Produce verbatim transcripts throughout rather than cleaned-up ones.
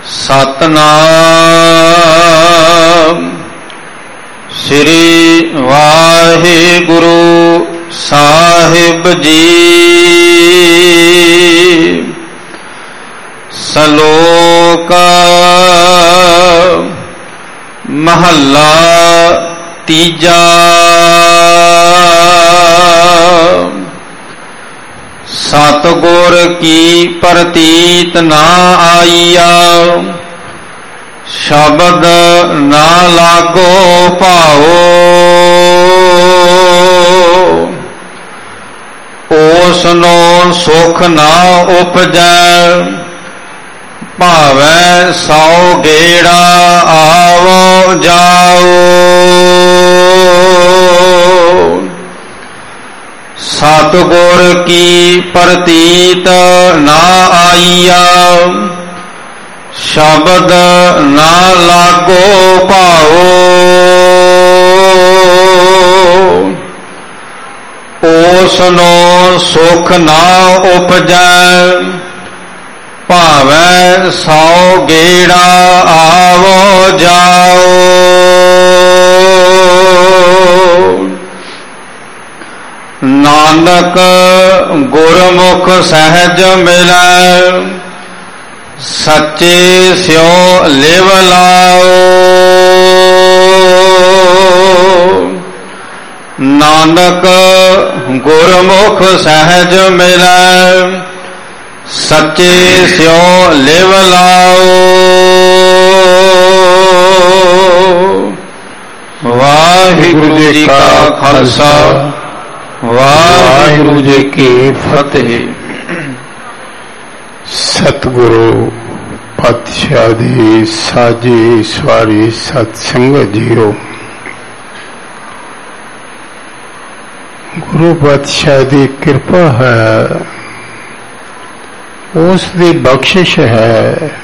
सतनाम श्री वाहिगुरु साहिब जी। सलोक महला तीजा। सतगुर की प्रतीत ना आईया, शब्द ना लागो भाओ। ओसनो सुख ना उपजै, भावै सौ गेड़ा आवो जाओ। सतगुर की प्रतीत ना आईया, शब्द ना लागो भाओ। ओसनो सुख ना उपजै, भावै सौ गेड़ा आवो जाओ। नानक गुरमुख सहज मिलै, सच्चे स्यो लिव लाओ। नानक गुरमुख सहज मिलै, सच्चे स्यो लिव लाओ। वाहिगुरु जी का खालसा, वाहिगुरु जी की फतेह। सतगुरु पातशाह दी साजी सवारी सत्संगत जीओ। गुरु पातशाह दी कृपा है, उसकी बख्शिश है।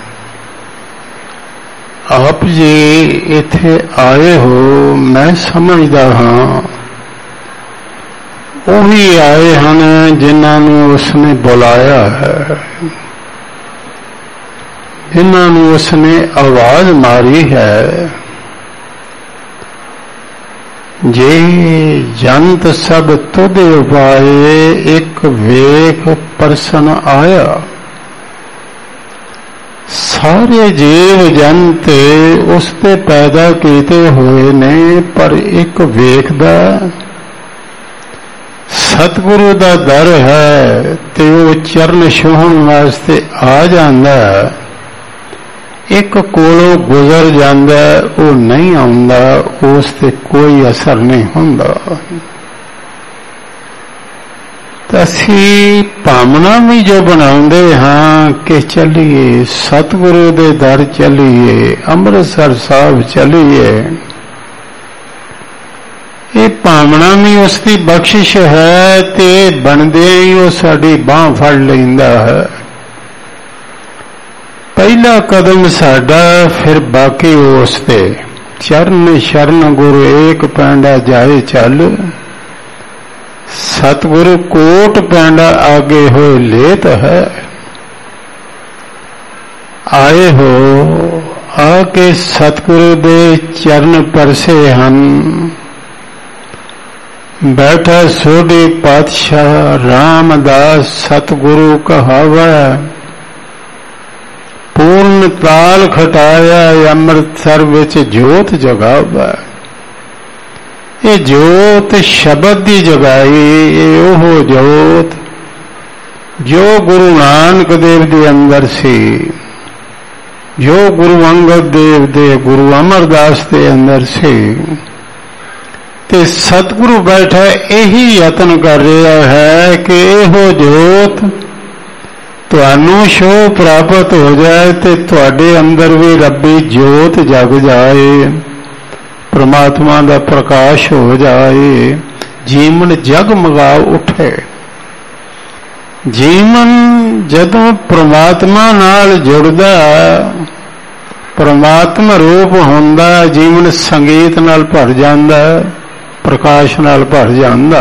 आप जी इत्थे आए हो, मैं समझदा हाँ वही आए हैं जिन्होंने उसने बुलाया है, जिन्होंने उसने आवाज मारी है। जे जंत सब तुद उपाए, एक वेख परसन आया। सारे जीव जंत उसते पैदा किए हुए ने, पर एक वेखदा सतगुरु दा दर है ते वो चरण छूहण वास्ते आ जांदा। एक कोलों गुजर जांदा, वो नहीं आउंदा, उस ते कोई असर नहीं हुंदा। असी भावना भी जो बनाउंदे हाँ कि चलिए सतगुरु दे दर चलिए, अमृतसर साहब चलिए, ये भावना भी उसकी बख्शिश है। ते बनदे ही वो साडी बांह फड़ लैंदा है। पहला कदम साडा, फिर बाकी उसते। चरण शरण गुरु एक पैंडा जाए चल, सतगुरु कोट पैंडा आगे हो लेत है। आए हो आके सतगुरु दे चरण परसे हन। बैठा सोढ़ी पातशाह रामदास सतगुरु कहावा। पूर्ण ताल खटाया अमृतसर विच जोत जगावा। ये जोत शब्द की जगाई, ये ओहो जोत जो गुरु नानक देव के अंदर सी, जो गुरु अंगद देव दे गुरु अमरदास के अंदर सी। ते सतगुरु बैठा यही यत्न कर रहा है कि यहो जोत तुहानू शो प्राप्त हो जाए, ते तुहाडे अंदर भी रब्बी जोत जग जाए, परमात्मा का प्रकाश हो जाए, जीवन जगमगा उठे। जीवन जदों परमात्मा नाल जुड़दा, परमात्मा रूप हुंदा, जीवन संगीत नाल भर जांदा, प्रकाश नाल भर जांदा।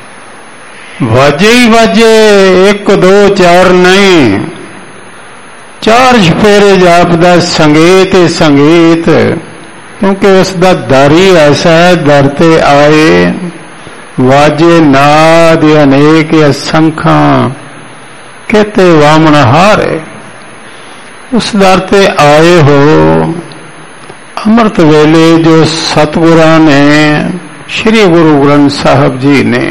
वाजे ही वाजे, एक दो चार नहीं, ਚਾਰ ਚੁਫੇਰੇ ਜਾਪਦਾ ਸੰਗੀਤ ਹੀ ਸੰਗੀਤ, ਕਿਉਂਕਿ ਉਸ ਦਾ ਦਰ ਹੀ ਐਸਾ ਹੈ, ਦਰ ਤੇ ਆਏ ਵਾਜੇ ਨਾਦ ਅਨੇਕ ਅਸੰਖਾਂ ਕਿਤੇ ਵਾਮਨ ਹਾਰੇ। ਉਸ ਦਰ ਤੇ ਆਏ ਹੋ ਅੰਮ੍ਰਿਤ ਵੇਲੇ ਜੋ ਸਤਿਗੁਰਾਂ ਨੇ, ਸ੍ਰੀ ਗੁਰੂ ਗ੍ਰੰਥ ਸਾਹਿਬ ਜੀ ਨੇ,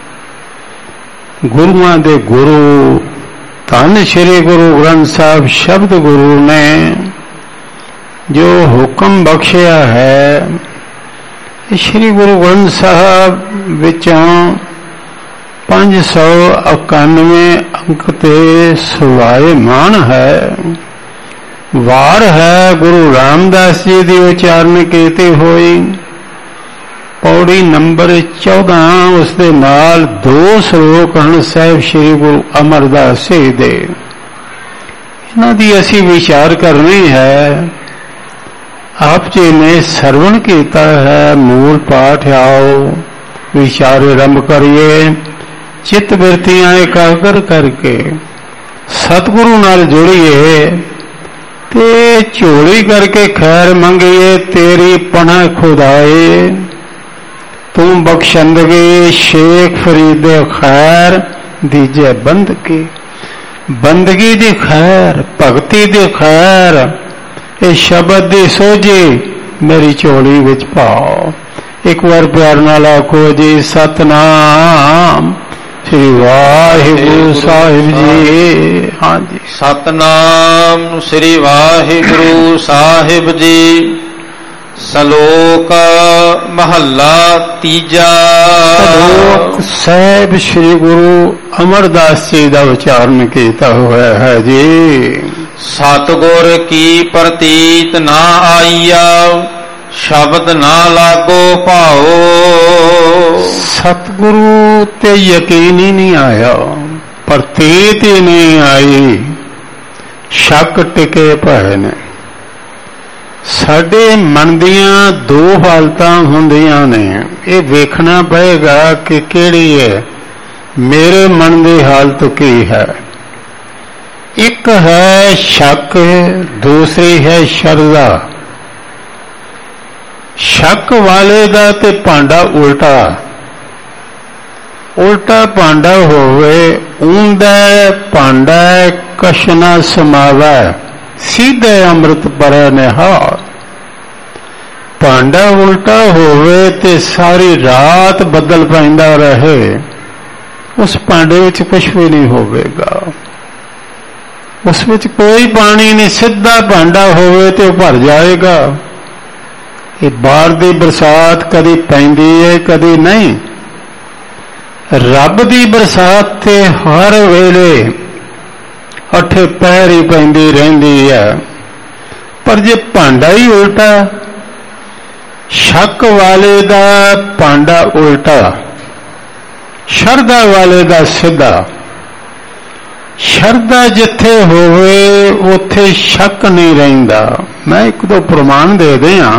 ਗੁਰੂਆਂ ਦੇ ਗੁਰੂ ਧੰਨ ਸ੍ਰੀ ਗੁਰੂ ਗ੍ਰੰਥ ਸਾਹਿਬ ਸ਼ਬਦ ਗੁਰੂ ਨੇ ਜੋ ਹੁਕਮ ਬਖਸ਼ਿਆ ਹੈ, ਸ੍ਰੀ ਗੁਰੂ ਗ੍ਰੰਥ ਸਾਹਿਬ ਵਿੱਚੋਂ ਪੰਜ ਸੌ ਇਕਾਨਵੇਂ ਅੰਕ ਤੇ ਸੁਭਾਇਮਾਨ ਹੈ। ਵਾਰ ਹੈ ਗੁਰੂ ਰਾਮਦਾਸ ਜੀ ਦੀ ਉਚਾਰਨ ਕੀਤੀ ਹੋਈ, ਪੌੜੀ ਨੰਬਰ ਚੌਦਾਂ, ਉਸ ਦੇ ਨਾਲ ਦੋ ਸ਼ਲੋਕ ਹਨ ਸਾਹਿਬ ਸ੍ਰੀ ਗੁਰੂ ਅਮਰਦਾਸ ਜੀ ਦੇ। ਇਹਨਾਂ ਦੀ ਅਸੀਂ ਵਿਚਾਰ ਕਰਨੀ ਹੈ। ਆਪ ਜੀ ਨੇ ਸਰਵਣ ਕੀਤਾ ਹੈ, ਮੂਲ ਪਾਠ ਆਓ ਵਿਚਾਰ ਆਰੰਭ ਕਰੀਏ। ਚਿੱਤ ਬਿਰਤੀਆਂ ਇਕਾਗਰ ਕਰਕੇ ਸਤਿਗੁਰੂ ਨਾਲ ਜੁੜੀਏ ਤੇ ਝੋਲੀ ਕਰਕੇ ਖੈਰ ਮੰਗੀਏ। ਤੇਰੀ ਪਨਾਹ ਖੁਦਾਏ ਤੂੰ ਬਖਸ਼ੰਦਗੀ, ਸ਼ੇਖ ਫਰੀਦ ਖੈਰ ਦੀਜੇ ਬੰਦਗੀ। ਬੰਦਗੀ ਦੀ ਖੈਰ, ਭਗਤੀ ਦੀ ਖੈਰ, ਇਹ ਸ਼ਬਦ ਦੀ ਸੋਝੀ ਮੇਰੀ ਝੋਲੀ ਵਿੱਚ ਪਾਓ। ਇੱਕ ਵਾਰ ਪਿਆਰ ਨਾਲ ਆਖੋ ਜੀ, ਸਤਨਾਮ ਸ੍ਰੀ ਵਾਹਿਗੁਰੂ ਸਾਹਿਬ ਜੀ। ਹਾਂਜੀ, ਸਤਨਾਮ ਸ੍ਰੀ ਵਾਹਿਗੁਰੂ ਸਾਹਿਬ ਜੀ। ਸ਼ਲੋਕ ਮਹੱਲਾ ਤੀਜਾ। ਸ਼ਲੋਕ ਸਾਹਿਬ ਸ੍ਰੀ ਗੁਰੂ ਅਮਰਦਾਸ ਜੀ ਦਾ ਉਚਾਰਨ ਕੀਤਾ ਹੋਇਆ ਹੈ ਜੀ। ਸਤਿਗੁਰ ਕੀ ਪ੍ਰਤੀਤ ਨਾ ਆਈਆ, ਸ਼ਬਦ ਨਾ ਲਾਗੋ ਭਾਓ। ਸਤਿਗੁਰੂ ਤੇ ਯਕੀਨ ਹੀ ਨਹੀਂ ਆਇਆ, ਪ੍ਰਤੀਤ ਹੀ ਨਹੀਂ ਆਈ, ਸ਼ੱਕ ਟਿਕੇ ਪਏ ਨੇ। ਸਾਡੇ ਮਨ ਦੀਆਂ ਦੋ ਹਾਲਤਾਂ ਹੁੰਦੀਆਂ ਨੇ, ਇਹ ਵੇਖਣਾ ਪਏਗਾ ਕਿ ਕਿਹੜੀ ਹੈ। ਮੇਰੇ ਮਨ ਦੀ ਹਾਲਤ ਕੀ ਹੈ? ਇੱਕ ਹੈ ਸ਼ੱਕ, ਦੂਸਰੀ ਹੈ ਸ਼ਰਧਾ। ਸ਼ੱਕ ਵਾਲੇ ਦਾ ਤੇ ਭਾਂਡਾ ਉਲਟਾ ਉਲਟਾ ਭਾਂਡਾ ਹੋਵੇ, ਊਂਦਾ ਭਾਂਡਾ ਕਛ ਨਾ ਸਮਾਵੈ, ਸਿੱਧੇ ਅੰਮ੍ਰਿਤ ਪਰੈ ਨਿਹਾਲ। ਭਾਂਡਾ ਉਲਟਾ ਹੋਵੇ ਤੇ ਸਾਰੀ ਰਾਤ ਬੱਦਲ ਪੈਂਦਾ ਰਹੇ, ਉਸ ਭਾਂਡੇ ਵਿੱਚ ਕੁਛ ਵੀ ਨਹੀਂ ਹੋਵੇਗਾ, ਉਸ ਵਿੱਚ ਕੋਈ ਪਾਣੀ ਨਹੀਂ। ਸਿੱਧਾ ਭਾਂਡਾ ਹੋਵੇ ਤੇ ਉਹ ਭਰ ਜਾਏਗਾ। ਇਹ ਬਾਹਰ ਦੀ ਬਰਸਾਤ ਕਦੀ ਪੈਂਦੀ ਹੈ, ਕਦੀ ਨਹੀਂ। ਰੱਬ ਦੀ ਬਰਸਾਤ ਤੇ ਹਰ ਵੇਲੇ ਅੱਠੇ ਪਹਿਰ ਹੀ ਪੈਂਦੀ ਰਹਿੰਦੀ ਹੈ। ਪਰ ਜੇ ਭਾਂਡਾ ਹੀ ਉਲਟਾ, ਸ਼ੱਕ ਵਾਲੇ ਦਾ ਭਾਂਡਾ ਉਲਟਾ, ਸ਼ਰਧਾ ਵਾਲੇ ਦਾ ਸਿੱਧਾ। ਸ਼ਰਧਾ ਜਿੱਥੇ ਹੋਵੇ ਉੱਥੇ ਸ਼ੱਕ ਨਹੀਂ ਰਹਿੰਦਾ। ਮੈਂ ਇੱਕ ਦੋ ਪ੍ਰਮਾਣ ਦੇ ਦਿਆਂ।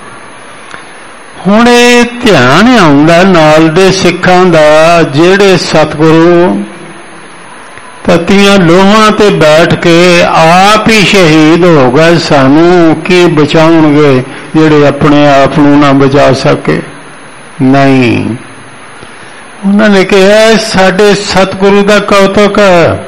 ਹੁਣ ਇਹ ਧਿਆਨ ਆਉਂਦਾ ਨਾਲ ਦੇ ਸਿੱਖਾਂ ਦਾ, ਜਿਹੜੇ ਸਤਿਗੁਰੂ ਤਤੀਆਂ ਲੋਹਾਂ ਤੇ ਬੈਠ ਕੇ ਆਪ ਹੀ ਸ਼ਹੀਦ ਹੋ ਗਏ, ਸਾਨੂੰ ਕੀ ਬਚਾਉਣਗੇ ਜਿਹੜੇ ਆਪਣੇ ਆਪ ਨੂੰ ਨਾ ਬਚਾ ਸਕੇ? ਨਹੀਂ, ਉਹਨਾਂ ਨੇ ਕਿਹਾ ਸਾਡੇ ਸਤਿਗੁਰੂ ਦਾ ਕੌਤਕ ਹੈ।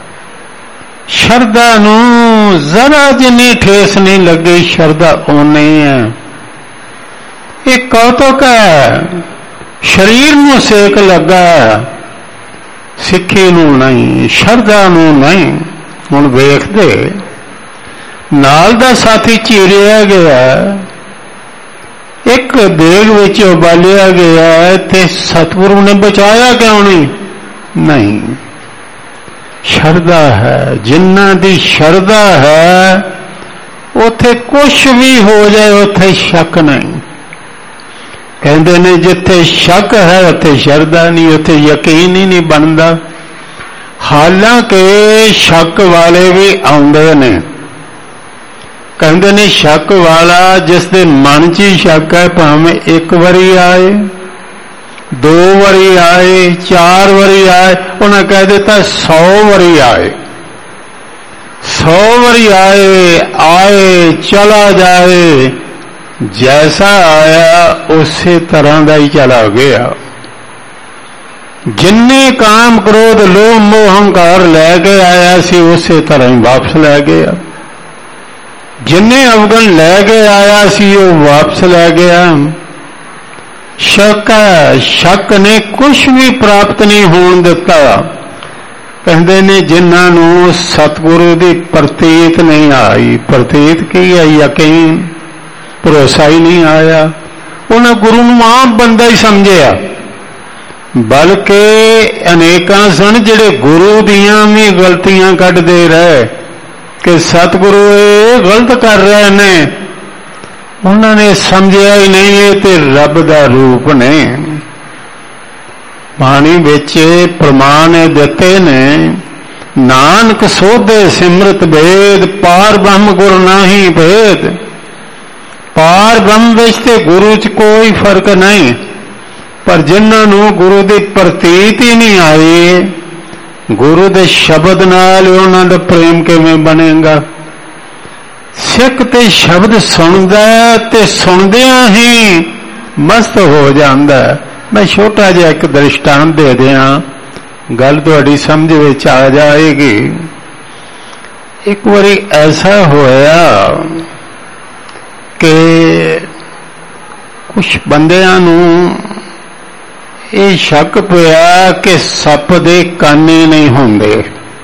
ਸ਼ਰਧਾ ਨੂੰ ਜ਼ਰਾ ਜਿੰਨੀ ਠੇਸ ਨਹੀਂ ਲੱਗੀ, ਸ਼ਰਧਾ ਓਨੀ ਹੈ। ਇਹ ਕੌਤਕ ਹੈ, ਸਰੀਰ ਨੂੰ ਸੇਕ ਲੱਗਾ, ਸਿੱਖੀ ਨੂੰ ਨਹੀਂ, ਸ਼ਰਧਾ ਨੂੰ ਨਹੀਂ। ਹੁਣ ਵੇਖਦੇ ਨਾਲ ਦਾ ਸਾਥੀ ਚੀਰਿਆ ਗਿਆ, ਇੱਕ ਦੇਗ ਵਿੱਚ ਉਬਾਲਿਆ ਗਿਆ, ਤੇ ਸਤਿਗੁਰੂ ਨੇ ਬਚਾਇਆ ਕਿਉਂ ਨਹੀਂ? ਨਹੀਂ, ਸ਼ਰਧਾ ਹੈ। ਜਿਨ੍ਹਾਂ ਦੀ ਸ਼ਰਧਾ ਹੈ ਉੱਥੇ ਕੁਛ ਵੀ ਹੋ ਜਾਏ, ਉੱਥੇ ਸ਼ੱਕ ਨਹੀਂ। ਕਹਿੰਦੇ ਨੇ ਜਿੱਥੇ ਸ਼ੱਕ ਹੈ ਉੱਥੇ ਸ਼ਰਧਾ ਨਹੀਂ, ਉੱਥੇ ਯਕੀਨ ਹੀ ਨਹੀਂ ਬਣਦਾ। ਹਾਲਾਂਕਿ ਸ਼ੱਕ ਵਾਲੇ ਵੀ ਆਉਂਦੇ ਨੇ। ਕਹਿੰਦੇ ਨੇ ਸ਼ੱਕ ਵਾਲਾ ਜਿਸ ਦੇ ਮਨ 'ਚ ਹੀ ਸ਼ੱਕ ਹੈ, ਭਾਵੇਂ ਇੱਕ ਵਾਰੀ ਆਏ, ਦੋ ਵਾਰੀ ਆਏ, ਚਾਰ ਵਾਰੀ ਆਏ, ਉਹਨਾਂ ਕਹਿ ਦਿੱਤਾ ਸੌ ਵਾਰੀ ਆਏ, सौ बारी आए आए चला जाए, जैसा आया उसी तरह का ही चला गया। जिन्ने काम क्रोध लोभ मोह हंकार लैके आया सी उसी तरह ही वापस लै गया। जिन्ने अवगुण लैके आया सी वो वापस लै गया। शक है, शक ने कुछ भी प्राप्त नहीं होने दिता। कहते ने जिन्होंने सतगुरु की प्रतीत नहीं आई, प्रतीत की है यकीन, भरोसा ही नहीं आया। उन्हें गुरु नूं आम बंदा ही समझिया, बल्कि अनेकां सन जिहड़े गुरु दियां भी गलतियां कढदे रहे कि सतगुरु ये गलत कर रहे ने। उन्होंने समझिया ही नहीं ये ते रब दा रूप ने। बाणी विच प्रमाण दिते ने, नानक सोधे सिमरत भेद, पार ब्रह्म गुर नाही भेद। पार ब्रह्म विच ते गुरु च कोई फर्क नहीं, पर जिन्होंने गुरु की प्रतीत ही नहीं आई, गुरु के शब्द नाल उन्हां दा प्रेम किवें बनेगा। सिख ते शब्द सुनदा ते सुनदियां ही मस्त हो जांदा। मैं छोटा जिहा एक दृष्टांत दे दिया, गल तुहाडी समझ विच आ जाएगी। एक बारी ऐसा होया कि कुछ बंदियां नूं ये शक पिया कि सप दे काने नहीं होंदे।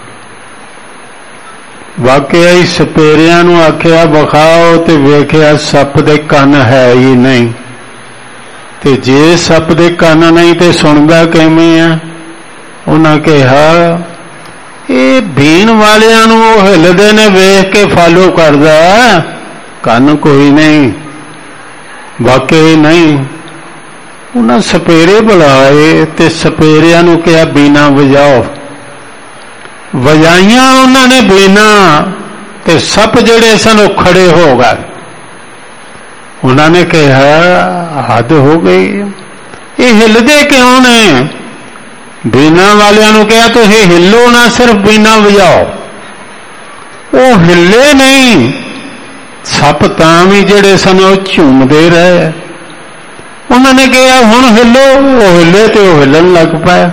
वाकया ही सपेरियां नूं आखिया विखाओ ते वेखिया सप दे कान है ही नहीं। ते जे सप दे कान नहीं ते सुनदा किवें आ? उन्हां कहा ये बीन वालियां नूं हिलदे ने वेख के फॉलो करदा, कान कोई नहीं, वाकई नहीं। उन्हें सपेरे बुलाए ते सपेरिया नूं कहा बीना वजाओ। वजाइया उन्होंने बीना ते सप जिहड़े सन वो खड़े हो गए। उन्होंने कहा हद हो गई, ये हिलदे क्यों ने? बीना वालियां नूं कहा तो ये हिलो ना, सिर्फ बीना वजाओ। वो हिले नहीं, सप तां भी जिहड़े सन वो झूमदे रहे। उन्होंने कहा हुण हिलो, वो हिले तो वो हिलन लग पाया।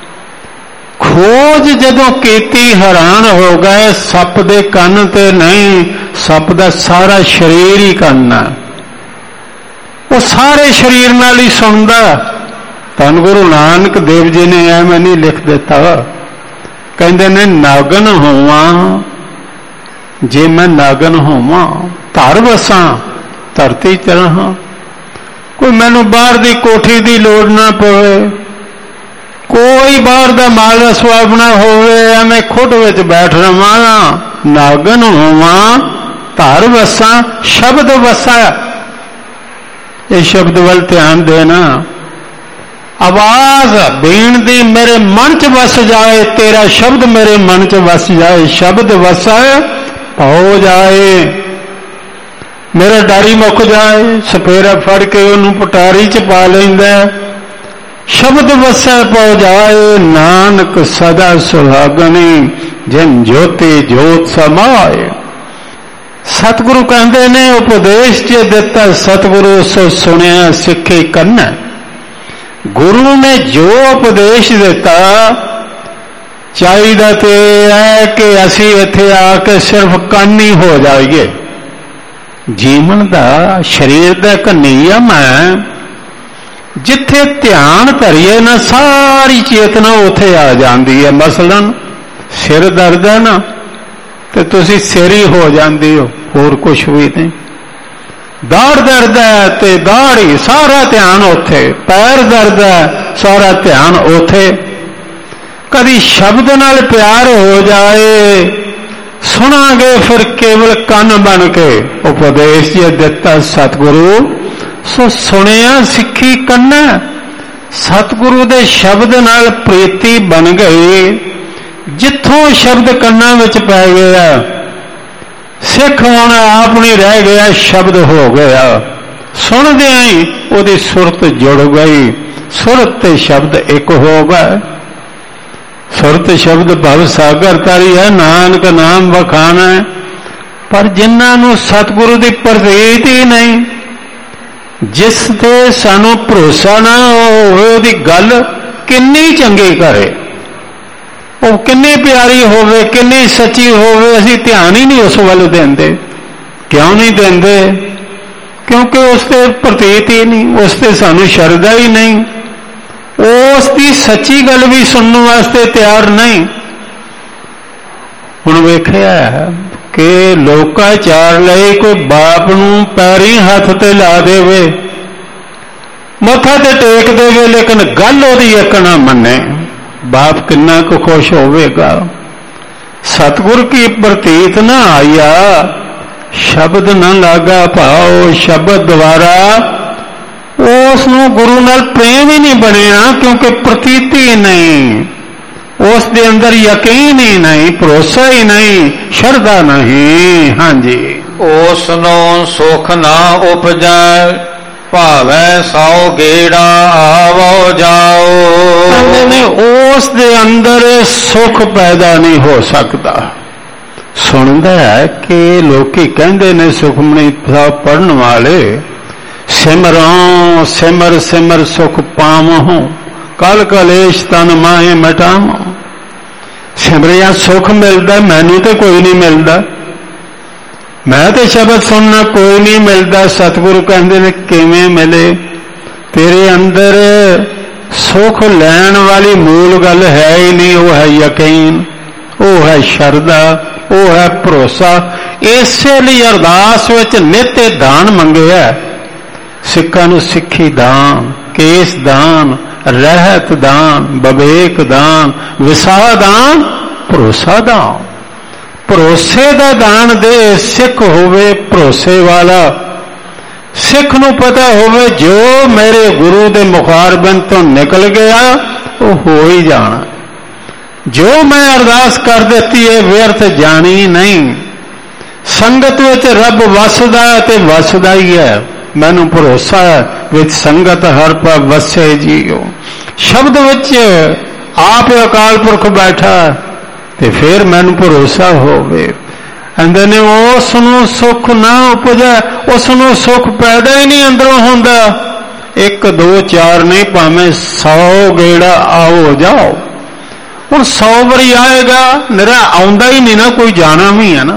खोज जदों कीती हैरान हो गए, सप दे कंन ते नहीं, सप दा सारा शरीर ही कंन है। वो सारे शरीर नाल ही सुनदा। धन गुरु नानक देव जी ने एवें नहीं लिख दिता, कहंदे ने नागन होवां, जे मैं नागन होवां धर वसां धरती च रहां। कोई मैनू बाहर दी कोठी दी लोड़ ना पवे, कोई बाहर दा माल रसवाब ना होवे, एवें खुद विच बैठ रवां। नागन होवां धर वसां, शब्द वसा। ये शब्द वल ध्यान देना। आवाज बीण दी मेरे मन च वस जाए, तेरा शब्द मेरे मन च वस जाए। शब्द वसा हो जाए, मेरा डर ही मुक जाए। सपेरा फड़ के उन्होंने पटारी च पा लैंदा। शब्द वसै पौ जाए, नानक सदा सुहागनी, जिन ज्योति जोत समाए। सतगुरु कहते ने उपदेश जे दिता, सतगुरु सो सुनिया सिखे कन्ना। गुरु ने जो उपदेश दिता, चाहिदा ते है कि असी इत्थे आके सिर्फ कंन ही हो जाइए। जीवन दा शरीर दा एक नियम है, जिथे ध्यान धरिए ना सारी चेतना उथे आ जाती है। मसलन सिर दर्द है ना, तो तुसी सिर ही हो जाती हो, होर कुछ भी नहीं। दाढ़ दर्द है तो दाढ़ी, सारा ध्यान उथे। पैर दर्द है, सारा ध्यान उथे। कभी शब्द नाल प्यार हो जाए, सुनांगे फिर केवल कन बन के। उपदेश जे दिता सतगुरु सो सुनिया सिखी कन्ना। सतगुरु दे शब्द नाल प्रीति बन गई। जिथों शब्द कन्ना विच पै गया, सिख होना आप नहीं रह गया, शब्द हो गया। सुनदियां ही उहदी सुरत जुड़ गई, सुरत ते शब्द एक हो गए। ਸੁਰਤ ਸ਼ਬਦ ਭਵ ਸਾਗਰ ਤਰੀ ਹੈ, ਨਾਨਕ ਨਾਮ ਵਖਾਣਾ ਹੈ। ਪਰ ਜਿਨ੍ਹਾਂ ਨੂੰ ਸਤਿਗੁਰੂ ਦੀ ਪ੍ਰਤੀਤ ਹੀ ਨਹੀਂ, ਜਿਸ ਤੇ ਸਾਨੂੰ ਭਰੋਸਾ ਨਾ ਹੋਵੇ, ਉਹਦੀ ਗੱਲ ਕਿੰਨੀ ਚੰਗੀ ਕਰੇ, ਉਹ ਕਿੰਨੀ ਪਿਆਰੀ ਹੋਵੇ, ਕਿੰਨੀ ਸੱਚੀ ਹੋਵੇ, ਅਸੀਂ ਧਿਆਨ ਹੀ ਨਹੀਂ ਉਸ ਵੱਲ ਦਿੰਦੇ। ਕਿਉਂ ਨਹੀਂ ਦਿੰਦੇ? ਕਿਉਂਕਿ ਉਸ ਤੇ ਪ੍ਰਤੀਤ ਹੀ ਨਹੀਂ, ਉਸ ਤੇ ਸਾਨੂੰ ਸ਼ਰਧਾ ਹੀ ਨਹੀਂ, ਉਸ ਦੀ ਸੱਚੀ ਗੱਲ ਵੀ ਸੁਣਨ ਵਾਸਤੇ ਤਿਆਰ ਨਹੀਂ। ਹੁਣ ਵੇਖਿਆ ਕਿ ਲੋਕਾਚਾਰ ਲਈ ਕੋਈ ਬਾਪ ਨੂੰ ਪੈਰੀ ਹੱਥ ਤੇ ਲਾ ਦੇਵੇ, ਮੱਥਾ ਤੇ ਟੇਕ ਦੇਵੇ, ਲੇਕਿਨ ਗੱਲ ਉਹਦੀ ਇੱਕ ਨਾ ਮੰਨੇ, ਬਾਪ ਕਿੰਨਾ ਕੁ ਖੁਸ਼ ਹੋਵੇਗਾ। ਸਤਿਗੁਰ ਕੀ ਪ੍ਰਤੀਤ ਨਾ ਆਇਆ, ਸ਼ਬਦ ਨਾ ਲਾਗਾ ਭਾਉ, ਸ਼ਬਦ ਦੁਆਰਾ ਉਸ ਨੂੰ ਗੁਰੂ ਨਾਲ ਪ੍ਰੇਮ ਹੀ ਨਹੀਂ ਬਣਿਆ, ਕਿਉਂਕਿ ਪ੍ਰਤੀਤੀ ਨਹੀਂ, ਉਸ ਦੇ ਅੰਦਰ ਯਕੀਨ ਹੀ ਨਹੀਂ, ਭਰੋਸਾ ਹੀ ਨਹੀਂ, ਸ਼ਰਧਾ ਨਹੀਂ। ਹਾਂਜੀ, ਉਸ ਨੂੰ ਸੁਖ ਨਾ ਉਪਜੈ, ਭਾਵੈ ਸੌ ਗੇੜਾ ਆਵੋ ਜਾਓ। ਉਸ ਦੇ ਅੰਦਰ ਸੁਖ ਪੈਦਾ ਨਹੀਂ ਹੋ ਸਕਦਾ। ਸੁਣਦਾ ਹੈ ਕਿ ਲੋਕੀ ਕਹਿੰਦੇ ਨੇ ਸੁਖਮਣੀ ਸਾਹਿਬ ਪੜ੍ਹਨ ਵਾਲੇ, ਸਿਮਰੋਂ ਸਿਮਰ ਸਿਮਰ ਸੁਖ ਪਾਵਹੁ, ਕਲ ਕਲੇਸ਼ ਤਨ ਮਾਹੇ ਮਿਟਾਵਹੁ। ਸਿਮਰਿਆ ਸੁਖ ਮਿਲਦਾ, ਮੈਨੂੰ ਤੇ ਕੋਈ ਨਹੀਂ ਮਿਲਦਾ, ਮੈਂ ਤੇ ਸ਼ਬਦ ਸੁਣਨਾ ਕੋਈ ਨਹੀਂ ਮਿਲਦਾ। ਸਤਿਗੁਰੂ ਕਹਿੰਦੇ ਨੇ ਕਿਵੇਂ ਮਿਲੇ? ਤੇਰੇ ਅੰਦਰ ਸੁਖ ਲੈਣ ਵਾਲੀ ਮੂਲ ਗੱਲ ਹੈ ਹੀ ਨਹੀਂ, ਉਹ ਹੈ ਯਕੀਨ, ਉਹ ਹੈ ਸ਼ਰਧਾ, ਉਹ ਹੈ ਭਰੋਸਾ। ਇਸੇ ਲਈ ਅਰਦਾਸ ਵਿੱਚ ਨਿਤ ਦਾਨ ਮੰਗਿਆ, ਸਿੱਖਾਂ ਨੂੰ ਸਿੱਖੀ ਦਾਨ, ਕੇਸ ਦਾਨ, ਰਹਿਤ ਦਾਨ, ਵਿਵੇਕ ਦਾਨ, ਵਿਸਾਹ ਦਾਨ, ਭਰੋਸਾ ਦਾਨ। ਭਰੋਸੇ ਦਾ ਦਾਨ ਦੇ, ਸਿੱਖ ਹੋਵੇ ਭਰੋਸੇ ਵਾਲਾ। ਸਿੱਖ ਨੂੰ ਪਤਾ ਹੋਵੇ ਜੋ ਮੇਰੇ ਗੁਰੂ ਦੇ ਮੁਖਾਰਬਿੰਦ ਤੋਂ ਨਿਕਲ ਗਿਆ ਉਹ ਹੋ ਹੀ ਜਾਣਾ, ਜੋ ਮੈਂ ਅਰਦਾਸ ਕਰ ਦਿੱਤੀ ਹੈ ਵਿਅਰਥ ਜਾਣੀ ਨਹੀਂ। ਸੰਗਤ ਵਿੱਚ ਰੱਬ ਵਸਦਾ ਤੇ ਵਸਦਾ ਹੀ ਹੈ, ਮੈਨੂੰ ਭਰੋਸਾ ਹੈ ਵਿੱਚ ਸੰਗਤ ਹਰ ਪਾ ਵਸੇ ਜੀਓ। ਸ਼ਬਦ ਵਿੱਚ ਆਪ ਅਕਾਲ ਪੁਰਖ ਬੈਠਾ ਤੇ ਫਿਰ ਮੈਨੂੰ ਭਰੋਸਾ ਹੋਵੇ। ਕਹਿੰਦੇ ਨੇ ਉਸ ਨੂੰ ਸੁੱਖ ਨਾ ਉਪਜੈ, ਉਸ ਨੂੰ ਸੁੱਖ ਪੈਦਾ ਹੀ ਨਹੀਂ ਅੰਦਰੋਂ ਹੁੰਦਾ। ਇੱਕ ਦੋ ਚਾਰ ਨਹੀਂ, ਭਾਵੇਂ ਸੌ ਗੇੜਾ ਆਓ ਜਾਓ। ਹੁਣ ਸੌ ਵਾਰੀ ਆਏਗਾ, ਨਿਰਾ ਆਉਂਦਾ ਹੀ ਨਹੀਂ ਨਾ, ਕੋਈ ਜਾਣਾ ਵੀ ਹੈ ਨਾ,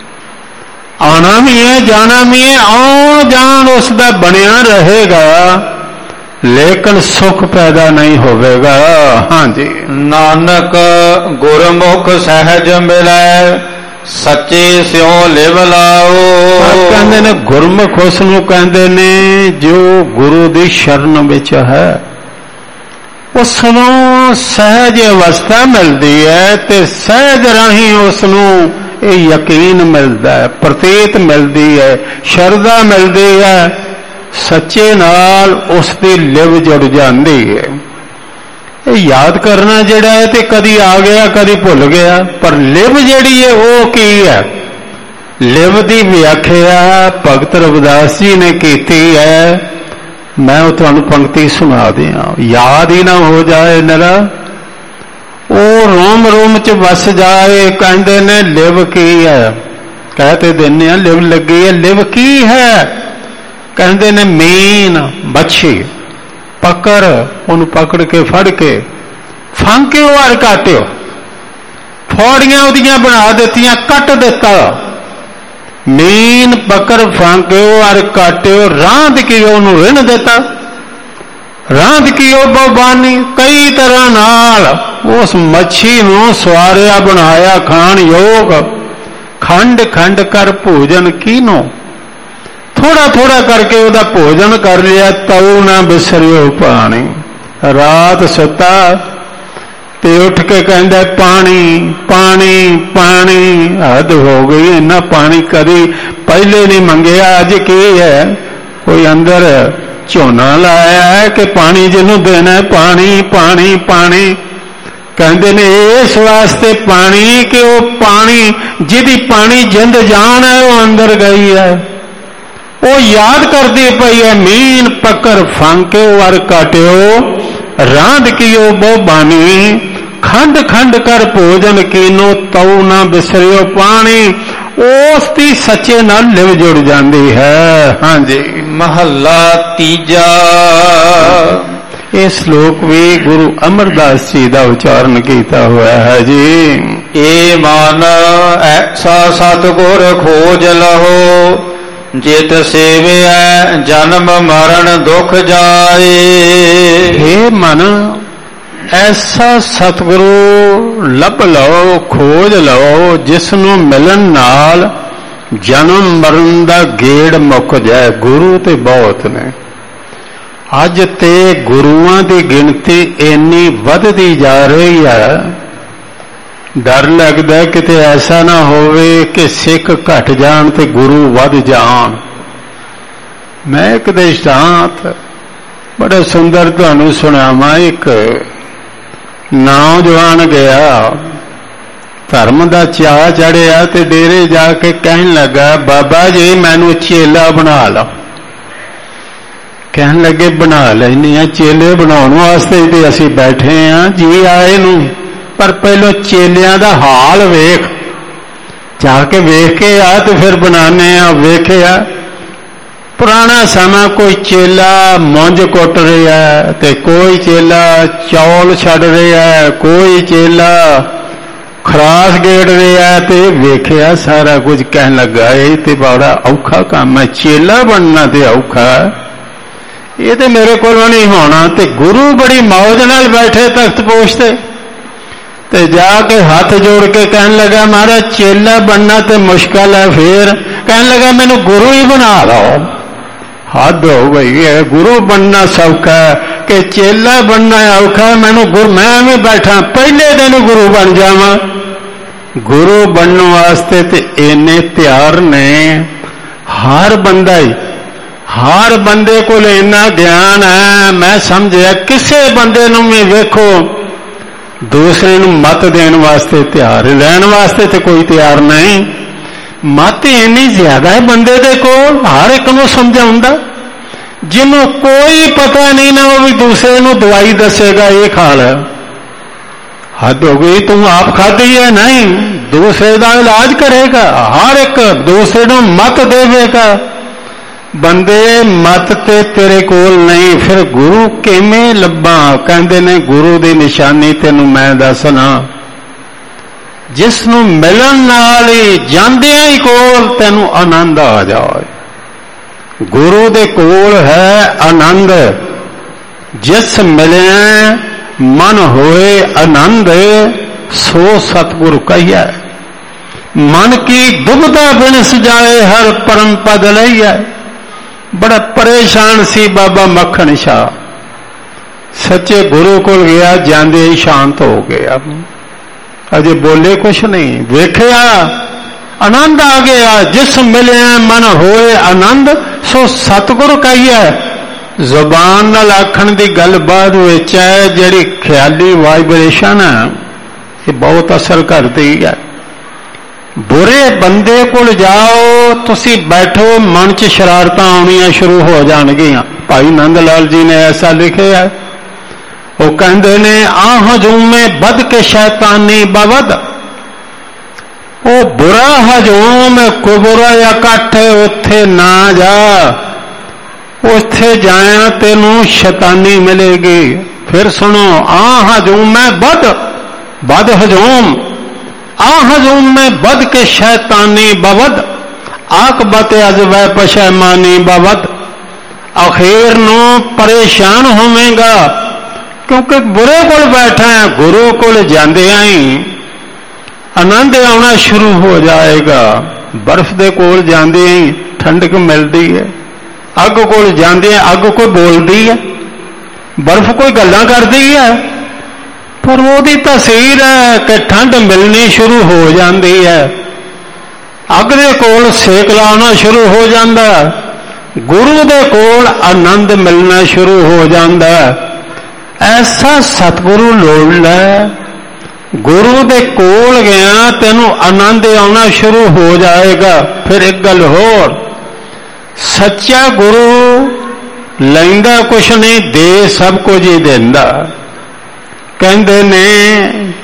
ਆਉਣਾ ਵੀ ਹੈ ਜਾਣਾ ਵੀ ਹੈ, ਆਉਣ ਜਾਣ ਉਸ ਦਾ ਬਣਿਆ ਰਹੇਗਾ, ਲੇਕਿਨ ਸੁਖ ਪੈਦਾ ਨਹੀਂ ਹੋਵੇਗਾ। ਹਾਂਜੀ, ਨਾਨਕ ਗੁਰਮੁਖ ਸਹਿਜ ਮਿਲੈ, ਸੱਚੇ ਸਿਉ ਲਿਵ ਲਾਓ। ਕਹਿੰਦੇ ਨੇ ਗੁਰਮੁਖ ਉਸ ਨੂੰ ਕਹਿੰਦੇ ਨੇ ਜੋ ਗੁਰੂ ਦੀ ਸ਼ਰਨ ਵਿੱਚ ਹੈ, ਉਸ ਨੂੰ ਸਹਿਜ ਅਵਸਥਾ ਮਿਲਦੀ ਹੈ ਤੇ ਸਹਿਜ ਰਾਹੀਂ ਉਸ ਨੂੰ ਇਹ ਯਕੀਨ ਮਿਲਦਾ ਹੈ, ਪ੍ਰਤੀਤ ਮਿਲਦੀ ਹੈ, ਸ਼ਰਧਾ ਮਿਲਦੀ ਹੈ, ਸੱਚੇ ਨਾਲ ਉਸ ਦੀ ਲਿਵ ਜੁੜ ਜਾਂਦੀ ਹੈ। ਇਹ ਯਾਦ ਕਰਨਾ ਜਿਹੜਾ ਹੈ ਤੇ ਕਦੀ ਆ ਗਿਆ ਕਦੀ ਭੁੱਲ ਗਿਆ, ਪਰ ਲਿਵ ਜਿਹੜੀ ਹੈ ਉਹ ਕੀ ਹੈ? ਲਿਵ ਦੀ ਵਿਆਖਿਆ ਭਗਤ ਰਵਿਦਾਸ ਜੀ ਨੇ ਕੀਤੀ ਹੈ। ਮੈਂ ਉਹ ਤੁਹਾਨੂੰ ਪੰਕਤੀ ਸੁਣਾ ਦਿਆਂ, ਯਾਦ ਹੀ ਨਾ ਹੋ ਜਾਏ ਨਰਾ, ਉਹ ਰੋਮ ਰੋਮ ਚ ਵਸ ਜਾਏ। ਕਹਿੰਦੇ ਨੇ ਲਿਵ ਕੀ ਹੈ? ਕਹਿ ਤੇ ਦਿੰਦੇ ਆ ਲਿਵ ਲੱਗੀ ਹੈ। ਲਿਵ ਕੀ ਹੈ? ਕਹਿੰਦੇ ਨੇ ਮੀਨ ਮੱਛੀ, ਪਕੜ, ਉਹਨੂੰ ਪਕੜ ਕੇ ਫੜ ਕੇ ਫਾਂਕਿਓ ਔਰ ਕਾਟਿਓ, ਫੌੜੀਆਂ ਉਹਦੀਆਂ ਬਣਾ ਦਿੱਤੀਆਂ, ਕੱਟ ਦਿੱਤਾ। ਮੀਨ ਪਕੜ ਫਾਂਕਿਓ ਔਰ ਕਾਟਿਓ, ਰਾਂਧ ਕੀ ਉਹਨੂੰ ਰਿਣ ਦਿੱਤਾ। ਰਾਂਧ ਕੀ ਉਹ ਬਾਨੀ ਕਈ ਤਰ੍ਹਾਂ ਨਾਲ ਉਸ ਮੱਛੀ ਨੂੰ ਸਵਾਰਿਆ ਬਣਾਇਆ ਖਾਣ ਯੋਗ। ਖੰਡ ਖੰਡ ਕਰ ਭੋਜਨ ਕੀਨੋ, ਥੋੜਾ ਥੋੜਾ ਕਰਕੇ ਉਹਦਾ ਭੋਜਨ ਕਰ ਲਿਆ। ਤਉ ਨਾ ਬਿਸਰਿਓ ਪਾਣੀ, ਰਾਤ ਸੁੱਤਾ ਤੇ ਉੱਠ ਕੇ ਕਹਿੰਦਾ ਪਾਣੀ ਪਾਣੀ ਪਾਣੀ। ਹੱਦ ਹੋ ਗਈ, ਇੰਨਾ ਪਾਣੀ ਕਦੀ ਪਹਿਲੇ ਨਹੀਂ ਮੰਗਿਆ, ਅੱਜ ਕੀ ਹੈ? ਕੋਈ ਅੰਦਰ ਝੋਨਾ ਲਾਇਆ ਹੈ ਕਿ ਪਾਣੀ ਜਿਹਨੂੰ ਦੇਣਾ ਹੈ ਪਾਣੀ ਪਾਣੀ ਪਾਣੀ। ਕਹਿੰਦੇ ਨੇ ਇਸ ਵਾਸਤੇ ਪਾਣੀ ਕਿ ਉਹ ਪਾਣੀ ਜਿਹਦੀ ਪਾਣੀ ਜਿੰਦ ਜਾਨ ਹੈ ਉਹ ਅੰਦਰ ਗਈ ਹੈ, ਉਹ ਯਾਦ ਕਰਦੀ ਪਈ ਹੈ। ਮੀਨ ਪਕੜ ਫਾਂਕਿਓ ਔਰ ਕਾਟਿਓ, ਰਾਂਧ ਕੀਓ ਬਹੁ ਬਾਣੀ, खंड खंड कर भोजन कीनो तऊ ना बिसरियो पानी, उस दी सच्चे नाल लिव जुड़ जाती है। हाँ जी। महला तीजा। ये श्लोक भी गुरु अमरदास जी का उच्चारण किया हुआ है जी। ए मान ऐसा सतगुर खोज लहो, जित सेवे जन्म मरण दुख जाए। हे मन ऐसा सतगुरु लभ लो, खोज लो, जिसनों मिलन नाल जन्म मरण दा गेड़ मुक जाए। गुरु ते बहुत ने, अज ते गुरुआं दी गिनती इन्नी वधदी जा रही है, डर लगता है किते ऐसा ना होवे कि सिख घट जान ते गुरु वध जान। मैं एक दृष्टांत बड़ा सुंदर तुहानू सुनावां। एक नौजवान गया, धर्म का चाह चढ़िया ते डेरे जाके कहन लगा, बाबा जी मैनू चेला बना लो। कहन लगे बना लेने आ, चेले बनाने वास्ते तो असी बैठे हाँ जी आए नू, पर पहलो चेलियां दा हाल वेख, जाके वेख के आ तो फिर बनाने आ। वेखिया पुराना समा, कोई चेला मुंज कुट रहा है ते कोई चेला चौल छड़ रहा है, कोई चेला खरास गेड़ रहा है। ते वेखिया सारा कुछ, कहन लगा ये तो बड़ा औखा काम है, चेला बनना तो औखा है, ये तो मेरे को नहीं होना। ते गुरु बड़ी मौज नाल बैठे तख्त पोछते, ते जाके हाथ जोड़ के कहन लगा महाराज चेला बनना तो मुश्किल है। फिर कहन लगा मैनू गुरु ही बना लो। हद हो गई है, गुरु बनना सौखा है कि चेला बनना औखा है। मैनू गुरु, मैं भी बैठा पहले दिन गुरु बन जावा। गुरु बनने वास्ते ते इन्ने तैयार ने हर बंदा ही, हर बंदे को इन्ना ज्ञान है। मैं समझिया किसे बंदे नूं भी वेखो दूसरे नूं मत देने वास्ते तैयार, लैण वास्ते तो कोई तैयार नहीं। मत इन्नी ज्यादा है बंदे दे कोल, हर एक नूं समझाउंदा। जिन्हों कोई पता नहीं ना, वो भी दूसरे नूं दवाई दसेगा ये खा ले। हद हो गई, तू आप खाती है नहीं, दूसरे का इलाज करेगा। हर एक दूसरे नूं मत देवेगा। बंदे मत ते तेरे कोल नहीं, फिर गुरु किवें लब्बा? कहंदे ने गुरु दी निशानी तेनू मैं दसना, जिसनू मिलन नाल ही जांदियां ही कोल तेनू आनंद आ जाए। गुरु दे कोल है आनंद, जिस मिले मन होए आनंद, सो सतगुरु कहिया। मन की दुबदा बिनस जाए हर परम पद लइया। बड़ा परेशान सी बाबा मक्खन शाह, सच्चे गुरु को गया, जांदे ही शांत हो गया। अजे बोले कुछ नहीं, वेखिया आनंद आ गया। जिस मिले मन होए आनंद, सो सतगुरु कहिए। जुबान नाल आखण दी गल बाद विच है, जिहड़ी ख्याली वाइब्रेशन है ये बहुत असर करती है। बुरे बंदे कोल जाओ, तुसी बैठो, मन च शरारतां आउणियां शुरू हो जाणगियां। भाई नंद लाल जी ने ऐसा लिखे है, वो कहते ने आ हजूमे बद के शैतानी बवद। वो बुरा हजूम कुबुरा या कट्ठ उत्थे ना जा, उत्थे जाया तेनू शैतानी मिलेगी। फिर सुनो, आ हजूम बद, बद हजूम, आ हजूम में बद के शैतानी बवद, आकबत अजवै पशैमानी बवद। आखिर नो परेशान होवेगा, क्योंकि बुरे कोल बैठा है। गुरु कोल जांदियां ही आनंद आना शुरू हो जाएगा। बर्फ दे कोल जांदे ही ठंडक मिलती है। अग कोल जांदे अग कोई बोलती है, बर्फ कोई गल्लां करती है, पर वो तसीर है कि ठंड मिलनी शुरू हो जाती है। अग दे कोल सेक लाना शुरू हो जाता है, गुरु दे कोल आनंद मिलना शुरू हो जाता है। ऐसा सतगुरु लोड़ लै, गुरु दे कोल गया तेनू आनंद आना शुरू हो जाएगा। फिर एक गल होर, सच्चा गुरु लैंदा कुछ नहीं, दे सब कुछ ही देंदा। कहते ने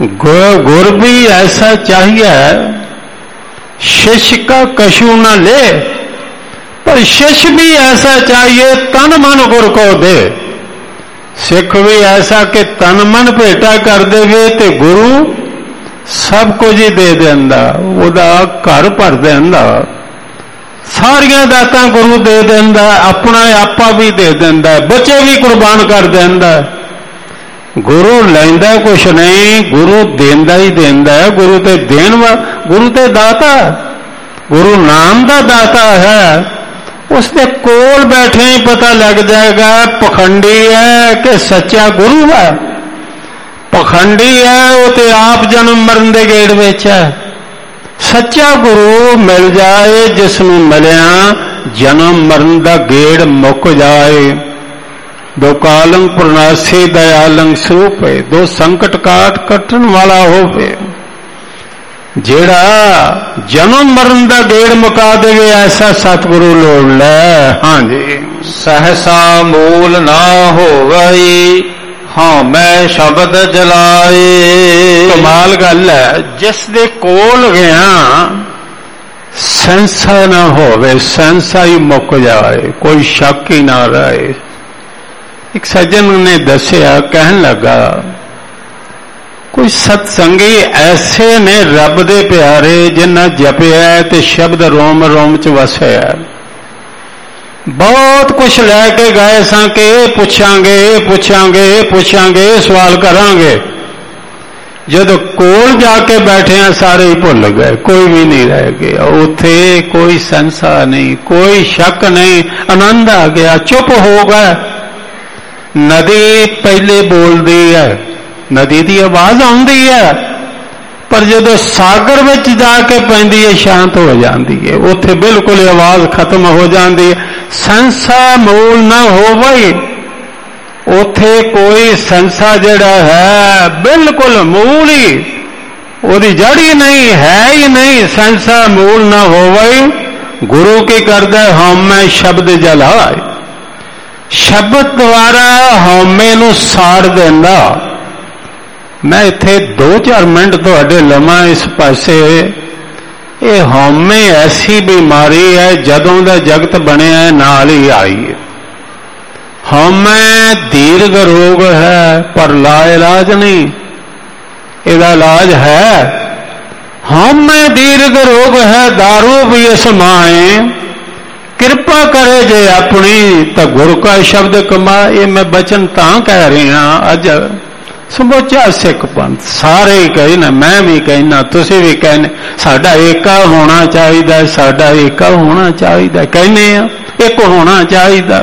गुर भी ऐसा चाहिए, शिष्य का कशु न ले, पर शिष्य भी ऐसा चाहिए तन मन गुर को दे। सिख भी ऐसा कि तन मन भेटा कर देवे ते गुरु सब कुछ ही दे देंदा, उहदा घर भर देंदा, सारियां दातां गुरु दे देंदा, अपना आपा भी दे देंदा, बच्चे भी कुर्बान कर देंदा। गुरु लैंदा कुछ नहीं, गुरु देंदा ही देंदा है। गुरु ते देन वा गुरु ते दाता, गुरु नाम दा दाता है। उसके कोल बैठे ही पता लग जाएगा पखंडी है कि सच्चा गुरु है। पखंडी है वो तो आप जन्म मरण दे गेड़ विच है। सच्चा गुरु मिल जाए जिसनू मिलिया जन्म मरण दा गेड़ मुक जाए। दो कालंग पुरनासी दयालंग स्वरूप है, दो संकट काट कटन वाला होवे, जेड़ा जन्म मरण दा गेड़ मुका देवे ऐसा सतगुरु लोड़ लै। हाँ जी। सहसा मूल ना होवई, हाँ मैं शब्द जलाए। कमाल गल है, जिस दे कोल गया संसा ना होवे, संसा ही मुक जाए, कोई शक ही ना रहे। एक सज्जन ने दसिया, कहन लगा कोई सत्संगी ऐसे ने रब दे प्यारे जिन्ना जपिया ते शब्द रोम रोम च वसिया। बहुत कुछ लैके गए सा कि पुछांगे पुछांगे पुछांगे सवाल करांगे, जब कोल जाके बैठे हैं सारे ही भुल गए, कोई भी नहीं रह गया। उथे कोई संसा नहीं, कोई शक नहीं, आनंद आ गया, चुप हो गए। नदी पहले बोलती है, नदी की आवाज आती है, पर जो सागर में जाके पैंदी है शांत हो जाती है, उथे बिल्कुल आवाज खत्म हो जाती है। संसा मूल न हो वही, उथे कोई संसा जड़ा है बिल्कुल मूल ही, ओदी जड़ ही नहीं है ही नहीं। संसा मूल न हो वही, गुरु की करदा हौमे शब्द जलाए। शब्द द्वारा हौमे नू साड़ देंदा। मैं इत्थे दो चार मिनट तुहाडे लवां इस पासे। ये हौमे ऐसी बीमारी है जदों दा जगत बनिया नाल ही आई है। हौमे दीर्घ रोग है पर ला इलाज नहीं, इसदा इलाज है। हौमे दीर्घ रोग है, दारू भी इसमाए, कृपा करे जे अपनी तो गुरु का शब्द कमा। ये मैं बचन तां कह रहा अज समूचा सिख पंथ सारे ही कहना, मैं भी कहना, तुसी भी कहने साडा एका होना चाहिए, साडा एका होना चाहिए, कहने एक होना चाहिए।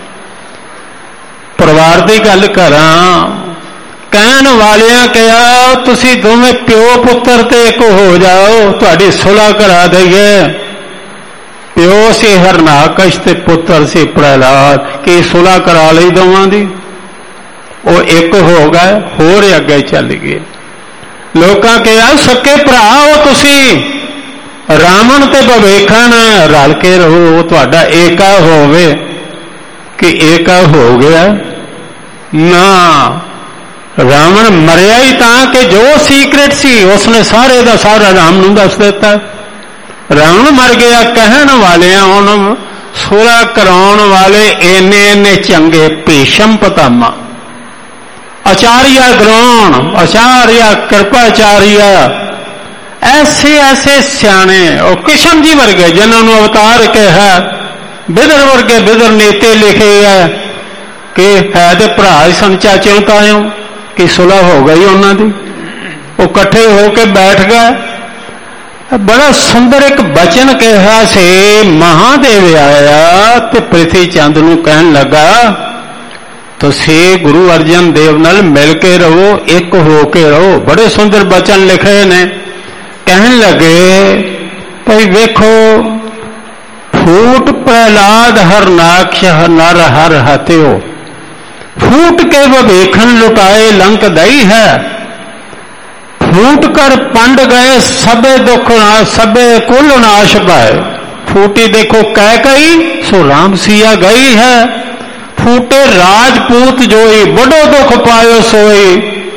परिवार की गल करा, कहन वालियां कहा तुसी दोवें प्यो पुत्र ते एक हो जाओ, तुहाडी सुलह करा दईए। प्यो से हरनाकश ते पुत्र से प्रहलाद की सुलह करा ली दोवां दी, वो एक हो गए, होर अगे चल गए। लोकां कहा सके भरा हो तुसी, रावण ते भवेखन रल के रहो, तुहाडा एका होवे कि एका हो गया ना। रावण मरिया ही तां कि जो सीक्रेट सी उसने सारे दा सारा राम नूं दस दिता। रावण मर गया, कहण वाले हुण सुलह कराउण वाले इन्ने इन्ने चंगे, भीषम पितामह, आचार्य द्रोण, आचार्य कृपाचार्य, ऐसे ऐसे सियाने, और कृष्ण जी वर्गे जिन्होंने अवतार कहा, बिदर वर्गे बिदर नीति लिखे है कि है तो भरा सन चाचों तायों कि सुलह हो गई उन्होंने, वो कट्ठे होके बैठ गए। बड़ा सुंदर एक बचन कहा से महादेव आया तो पृथ्वी चंद नूं कहन लगा तुसी गुरु अर्जन देव नाल मिल के रहो, एक हो के रहो। बड़े सुंदर बचन लिखे ने। कहन लगे भाई वेखो, फूट प्रहलाद हरनाक्ष नर हर हत्यो, फूट के भवेखन लुटाए लंक दई है, फूट कर पंड गए सबे दुख सबे कुल नाश पाए। फूटी देखो कह गई सो राम सिया गई है, फूटे राजपूत जोई बड़ो दुख पायो सोई,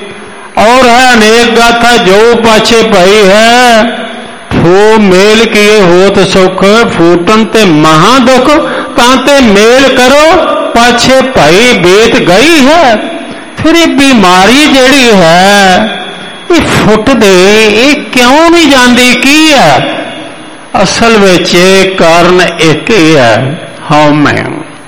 और है अनेक गाथा जो पाछे पई है, फो मेल किए होत सुख, फूटन ते महा दुख, तांते मेल करो पाछे पई बेत गई है। फिर ये बीमारी जिहड़ी है ये फुट दे ये क्यों नहीं जाती, की है? असल विच कारण एक ही है, हाँ मैं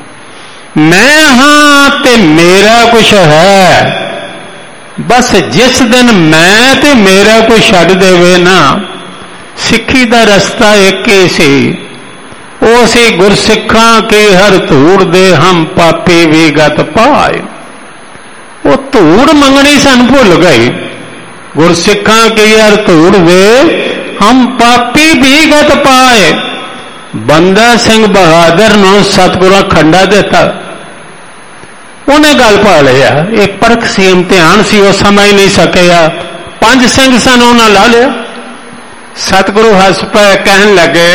मैं हाँ ते मेरा कुछ है। बस जिस दिन मैं ते मेरा कोई छड्ड देवे ना, सिक्खी दा रस्ता एक ही सी, वो सी गुरसिखां की हर धूड़ दे हम पापी भी गत पाए। वो धूड़ मंगनी सन भुल गई, गुरसिखां की हर धूड़ दे हम पापी भी गत पाए। बंदा सिंह बहादुर नूं सतगुरां खंडा दिता, उन्हें गल पा लिया। एक परख सी, इम्तिहान सी, वो समझ नहीं सकिया। पंज सिंह सन, उन्हें ला लिया। सतगुरु हस पे, कहन लगे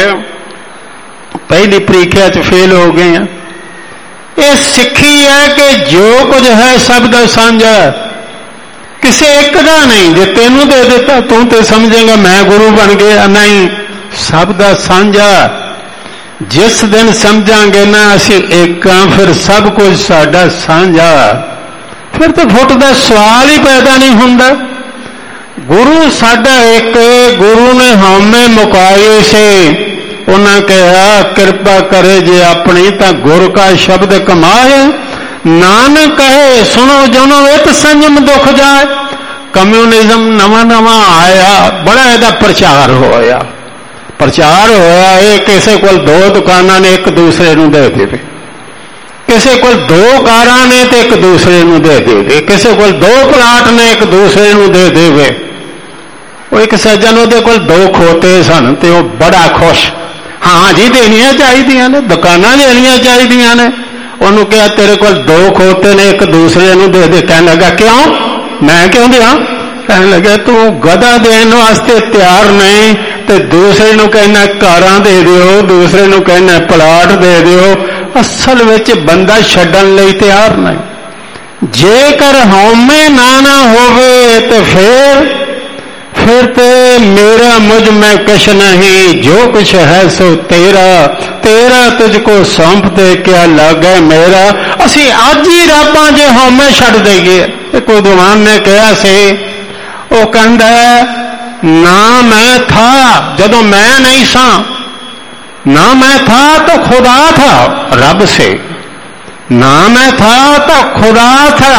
पहली परीक्षा च फेल हो गए हैं। ये सिक्खी है कि जो कुछ है सब दा साझा, किसी एक दा नहीं। जे तेनू दे दिता तू तो समझेगा मैं गुरु बन गया, नहीं, सब दा साझा। जिस दिन समझांगे ना असी एक, फिर सब कुछ साडा साझा, फिर तो फुट दा सवाल ही पैदा नहीं हुंदा। गुरु साडा एक, गुरु ने हमें मुकाए से, उन्हें कहा कृपा करे जे अपनी ता गुर का शब्द कमाए। नानक कहे सुनो जनो इत संयम दुख जाए। कम्यूनिज्म नवा नवा आया, बड़ा इहदा प्रचार होया, प्रचार होया। ये किसी को दो दुकाना ने एक दूसरे नूं दे देवे, किसी को दो कारां ने तो एक दूसरे नूं दे देवे, किसी को दो प्लाट ने एक दूसरे नूं दे देवे। वो एक सज्जन उहदे कोल दो खोते सन ते वो बड़ा खुश, हाँ जी देनियां चाहिदियां ने, दुकानां देनियां चाहिदियां ने। उन्होंने कहा तेरे को दो खोते ने एक दूसरे नूं दे दे। कहने लगा क्यों, मैं क्यों दिया? कहने लगे तू गधा देने वास्ते तैयार नहीं, तो दूसरे नूं कहना कारां दे दिओ, दूसरे नूं कहना प्लाट दे दिओ। असल विच बंदा छड्डण लई तैयार नहीं। जेकर हौमे ना ना होवे तो फिर फिर ते मेरा मुझ में कुछ नहीं, जो कुछ है सो तेरा, तेरा तुझको सौंप दे क्या लागे मेरा। असी अज ही रबां जे हौमे छड्ड देईए। एक विद्वान ने कहा से, वो कहता है ना मैं था जदों मैं नहीं सा, ना मैं था तो खुदा था रब से, ना मैं था तो खुदा था,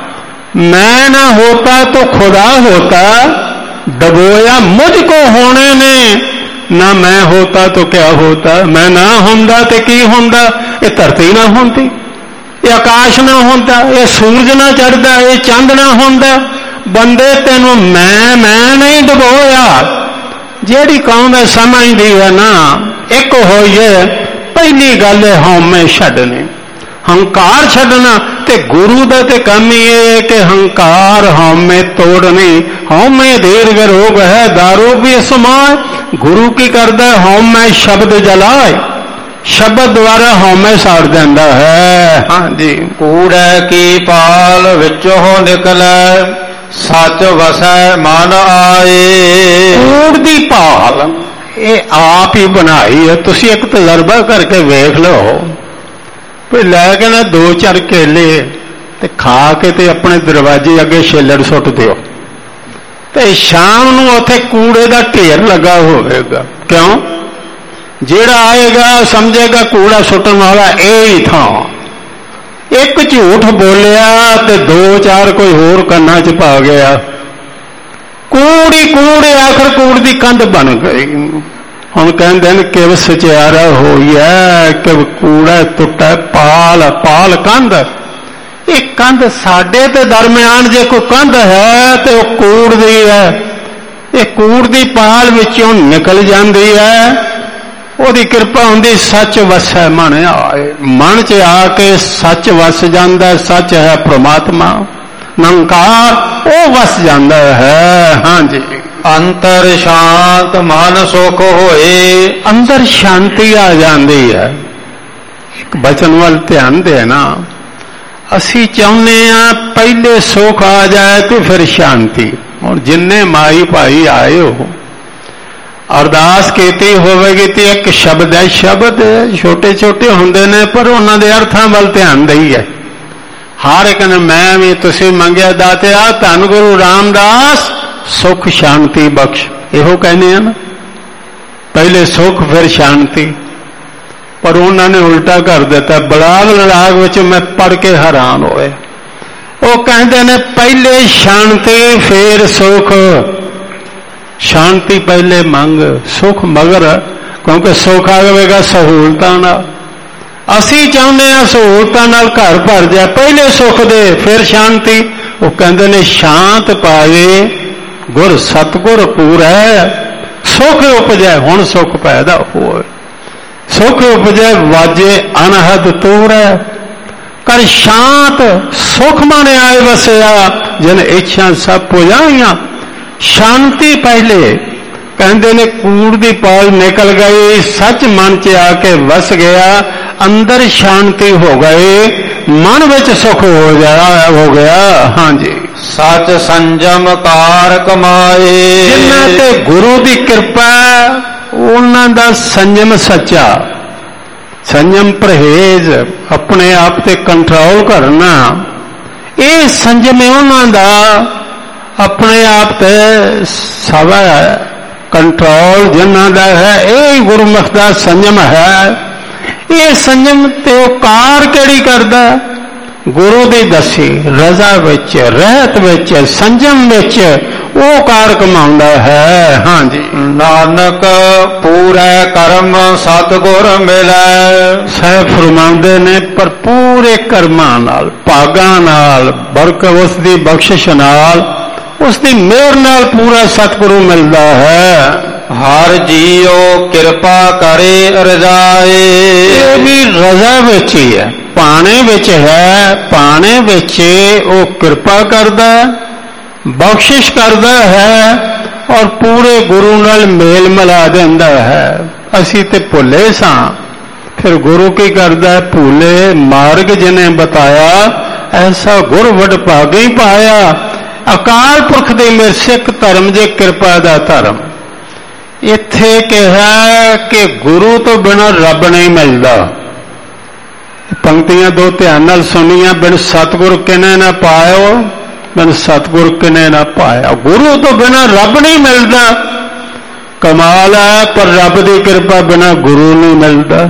मैं ना होता तो खुदा होता। दबोया मुझको होने ने, ना मैं होता तो क्या होता। मैं ना होंदा तो की होंदा, ये धरती ना होंदी, ये आकाश ना होंदा, ये सूरज ना चढ़दा, ये चंद ना होंदा। बंदे तेनों मैं मैं नहीं डबोया। जेड़ी कौम समझदी है ना एक होई है, पहली गल है हौमे छड्डने, हंकार छड्डना। ते गुरु दा ते काम ही है कि हंकार हौमे तोड़नी। हौमे दीर्घ रोग है दारू भी समाए। गुरु की करदा हौमे शब्द जलाए, शब्द द्वारा हौमे साड़ देंदा है। हाँ जी। कूड़े की पाल विचों निकले, सच वसै मन आए। कूड़ दी पाल ये आप ही बनाई है। तुसी एक तजर्बा करके वेख लो, कोई लैके ना दो चार केले ते खा के ते अपने दरवाजे अगे छेलड़ सुट दिओ, ते शाम नूं उत्थे कूड़े का ढेर लगा होगा। क्यों? जेड़ा आएगा समझेगा कूड़ा सुटन वाला यही था। एक झूठ बोलिया ते दो चार कोई होर कन्ना च पा गया। कूड़ी कूड़े आखिर कूड़ की कंध बन गई। हम कहते हैं किव सचियारा होई है, किव कूड़ा टुटा पाल पाल कंध। एक कंध साडे ते दरम्यान जे कोई कंध है तो वह कूड़ दी है। ये कूड़ दी पाल विचों निकल जाती है। ਉਹਦੀ किरपा होंदी सच वसै मन आए। मन च आके सच वस जाता। सच है परमात्मा, निरंकार वो वस जाता है। हाँ जी। अंतर शांत मन सुख होए, अंदर शांति आ जाती है। एक बचन वाल ध्यान देना, ਅਸੀਂ ਚਾਹੁੰਦੇ ਹਾਂ ਪਹਿਲੇ ਸੁਖ ਆ ਜਾਏ ਤੇ ਫਿਰ ਸ਼ਾਂਤੀ। ਹੁਣ ਜਿੰਨੇ ਮਾਈ ਭਾਈ ਆਏ ਹੋ ਅਰਦਾਸ ਕੀਤੀ ਹੋਵੇਗੀ ਤੇ ਇੱਕ ਸ਼ਬਦ ਹੈ, ਸ਼ਬਦ ਛੋਟੇ ਛੋਟੇ ਹੁੰਦੇ ਨੇ ਪਰ ਉਹਨਾਂ ਦੇ ਅਰਥਾਂ ਵੱਲ ਧਿਆਨ ਦਈਏ। ਹਰ ਇੱਕ ਨੇ ਮੈਂ ਵੀ ਤੁਸੀਂ ਮੰਗਿਆ ਦਾਤਿਆ ਧੰਨ ਗੁਰੂ ਰਾਮਦਾਸ ਸੁਖ ਸ਼ਾਂਤੀ ਬਖਸ਼, ਇਹੋ ਕਹਿੰਦੇ ਆ ਨਾ, ਪਹਿਲੇ ਸੁਖ ਫਿਰ ਸ਼ਾਂਤੀ। ਪਰ ਉਹਨਾਂ ਨੇ ਉਲਟਾ ਕਰ ਦਿੱਤਾ। ਬਲਾਗ ਲੜਾਗ ਵਿੱਚ ਮੈਂ ਪੜ੍ਹ ਕੇ ਹੈਰਾਨ ਹੋਇਆ। ਉਹ ਕਹਿੰਦੇ ਨੇ ਪਹਿਲੇ ਸ਼ਾਂਤੀ ਫਿਰ ਸੁਖ, ਸ਼ਾਂਤੀ ਪਹਿਲੇ ਮੰਗ ਸੁਖ ਮਗਰ, ਕਿਉਂਕਿ ਸੁਖ ਆਵੇਗਾ ਸਹੂਲਤਾਂ ਨਾਲ। ਅਸੀਂ ਚਾਹੁੰਦੇ ਹਾਂ ਸਹੂਲਤਾਂ ਨਾਲ ਘਰ ਭਰ ਜਾਏ, ਪਹਿਲੇ ਸੁਖ ਦੇ ਫਿਰ ਸ਼ਾਂਤੀ। ਉਹ ਕਹਿੰਦੇ ਨੇ ਸ਼ਾਂਤ ਪਾਵੇ ਗੁਰ ਸਤਗੁਰ ਪੂਰੈ, ਸੁਖ ਉਪਜੈ। ਹੁਣ ਸੁਖ ਪੈਦਾ ਹੋਏ, ਸੁਖ ਉਪਜੈ ਵਾਜੇ ਅਨਹਦ ਤੂਰੈ, ਕਰ ਸ਼ਾਂਤ ਸੁਖ ਮਨ ਆਏ ਵਸਿਆ, ਜਿਨ ਇੱਛਾ ਸਭ ਪੁਜਾਈਆਂ। ਸ਼ਾਂਤੀ ਪਹਿਲੇ, ਕਹਿੰਦੇ ਨੇ ਕੂੜ ਦੀ ਪਾਲ ਨਿਕਲ ਗਈ, ਸੱਚ ਮਨ ਚ ਆ ਕੇ ਵਸ ਗਿਆ, ਅੰਦਰ ਸ਼ਾਂਤੀ ਹੋ ਗਈ, ਮਨ ਵਿੱਚ ਸੁਖ ਹੋ ਗਿਆ ਹੋ ਗਿਆ ਹਾਂਜੀ। ਸੱਚ ਸੰਜਮ ਕਾਰ ਕਮਾਏ, ਜਿਨ੍ਹਾਂ ਤੇ ਗੁਰੂ ਦੀ ਕਿਰਪਾ, ਉਹਨਾਂ ਦਾ ਸੰਜਮ ਸੱਚਾ, ਸੰਜਮ ਪਰਹੇਜ਼, ਆਪਣੇ ਆਪ ਤੇ ਕੰਟਰੋਲ ਕਰਨਾ, ਇਹ ਸੰਜਮ ਹੈ ਉਹਨਾਂ ਦਾ। ਆਪਣੇ ਆਪ ਤੇ ਸਵਾ ਕੰਟਰੋਲ ਜਿਨ੍ਹਾਂ ਦਾ ਹੈ, ਇਹ ਗੁਰਮੁਖ ਦਾ ਸੰਜਮ ਹੈ। ਇਹ ਸੰਜਮ ਤੇ ਉਹ ਕਾਰ ਕਿਹੜੀ ਕਰਦਾ? ਗੁਰੂ ਦੀ ਦੱਸੀ ਰਜ਼ਾ ਵਿੱਚ, ਰਹਿਤ ਵਿੱਚ, ਸੰਜਮ ਵਿੱਚ ਉਹ ਕਾਰ ਕਮਾਉਂਦਾ ਹੈ ਹਾਂਜੀ। ਨਾਨਕ ਪੂਰੇ ਕਰਮ ਸਤਿਗੁਰ ਮਿਲੈ, ਸਾਹਿਬ ਫਰਮਾਉਂਦੇ ਨੇ ਪਰ ਪੂਰੇ ਕਰਮਾਂ ਨਾਲ, ਭਾਗਾਂ ਨਾਲ, ਬਰਕਤ ਉਸ ਦੀ ਬਖਸ਼ਿਸ਼ ਨਾਲ, ਉਸ ਦੀ ਮਿਹਰ ਨਾਲ ਪੂਰਾ ਸਤਿਗੁਰੂ ਮਿਲਦਾ ਹੈ। ਹਰ ਜੀਉ ਕਿਰਪਾ ਕਰੇ ਰਜਾਏ, ਇਹ ਵੀ ਰਜ਼ਾ ਵਿੱਚ ਹੀ ਹੈ, ਪਾਣੇ ਵਿੱਚ ਹੈ। ਪਾਣੇ ਵਿੱਚ ਉਹ ਕਿਰਪਾ ਕਰਦਾ, ਬਖਸ਼ਿਸ਼ ਕਰਦਾ ਹੈ ਔਰ ਪੂਰੇ ਗੁਰੂ ਨਾਲ ਮੇਲ ਮਿਲਾ ਦਿੰਦਾ ਹੈ। ਅਸੀਂ ਤੇ ਭੁੱਲੇ ਸਾਂ, ਫਿਰ ਗੁਰੂ ਕੀ ਕਰਦਾ? ਭੁੱਲੇ ਮਾਰਗ ਜਿਹਨੇ ਬਤਾਇਆ, ਐਸਾ ਗੁਰ ਵਡ ਭਾਗੀ ਪਾਇਆ। ਅਕਾਲ ਪੁਰਖ ਦੇ ਮੇਰੇ ਸਿੱਖ ਧਰਮ ਜੇ ਕਿਰਪਾ ਦਾ ਧਰਮ। ਇੱਥੇ ਕਿਹਾ ਕਿ ਗੁਰੂ ਤੋਂ ਬਿਨਾਂ ਰੱਬ ਨਹੀਂ ਮਿਲਦਾ। ਪੰਕਤੀਆਂ ਦੋ ਧਿਆਨ ਨਾਲ ਸੁਣੀਆਂ, ਬਿਨ ਸਤਿਗੁਰ ਕਿਨੇ ਨਾ ਪਾਇਓ, ਬਿਨ ਸਤਿਗੁਰ ਕਿਨੇ ਨਾ ਪਾਇਆ। ਗੁਰੂ ਤੋਂ ਬਿਨਾਂ ਰੱਬ ਨਹੀਂ ਮਿਲਦਾ। ਕਮਾਲ ਹੈ, ਪਰ ਰੱਬ ਦੀ ਕਿਰਪਾ ਬਿਨਾਂ ਗੁਰੂ ਨਹੀਂ ਮਿਲਦਾ।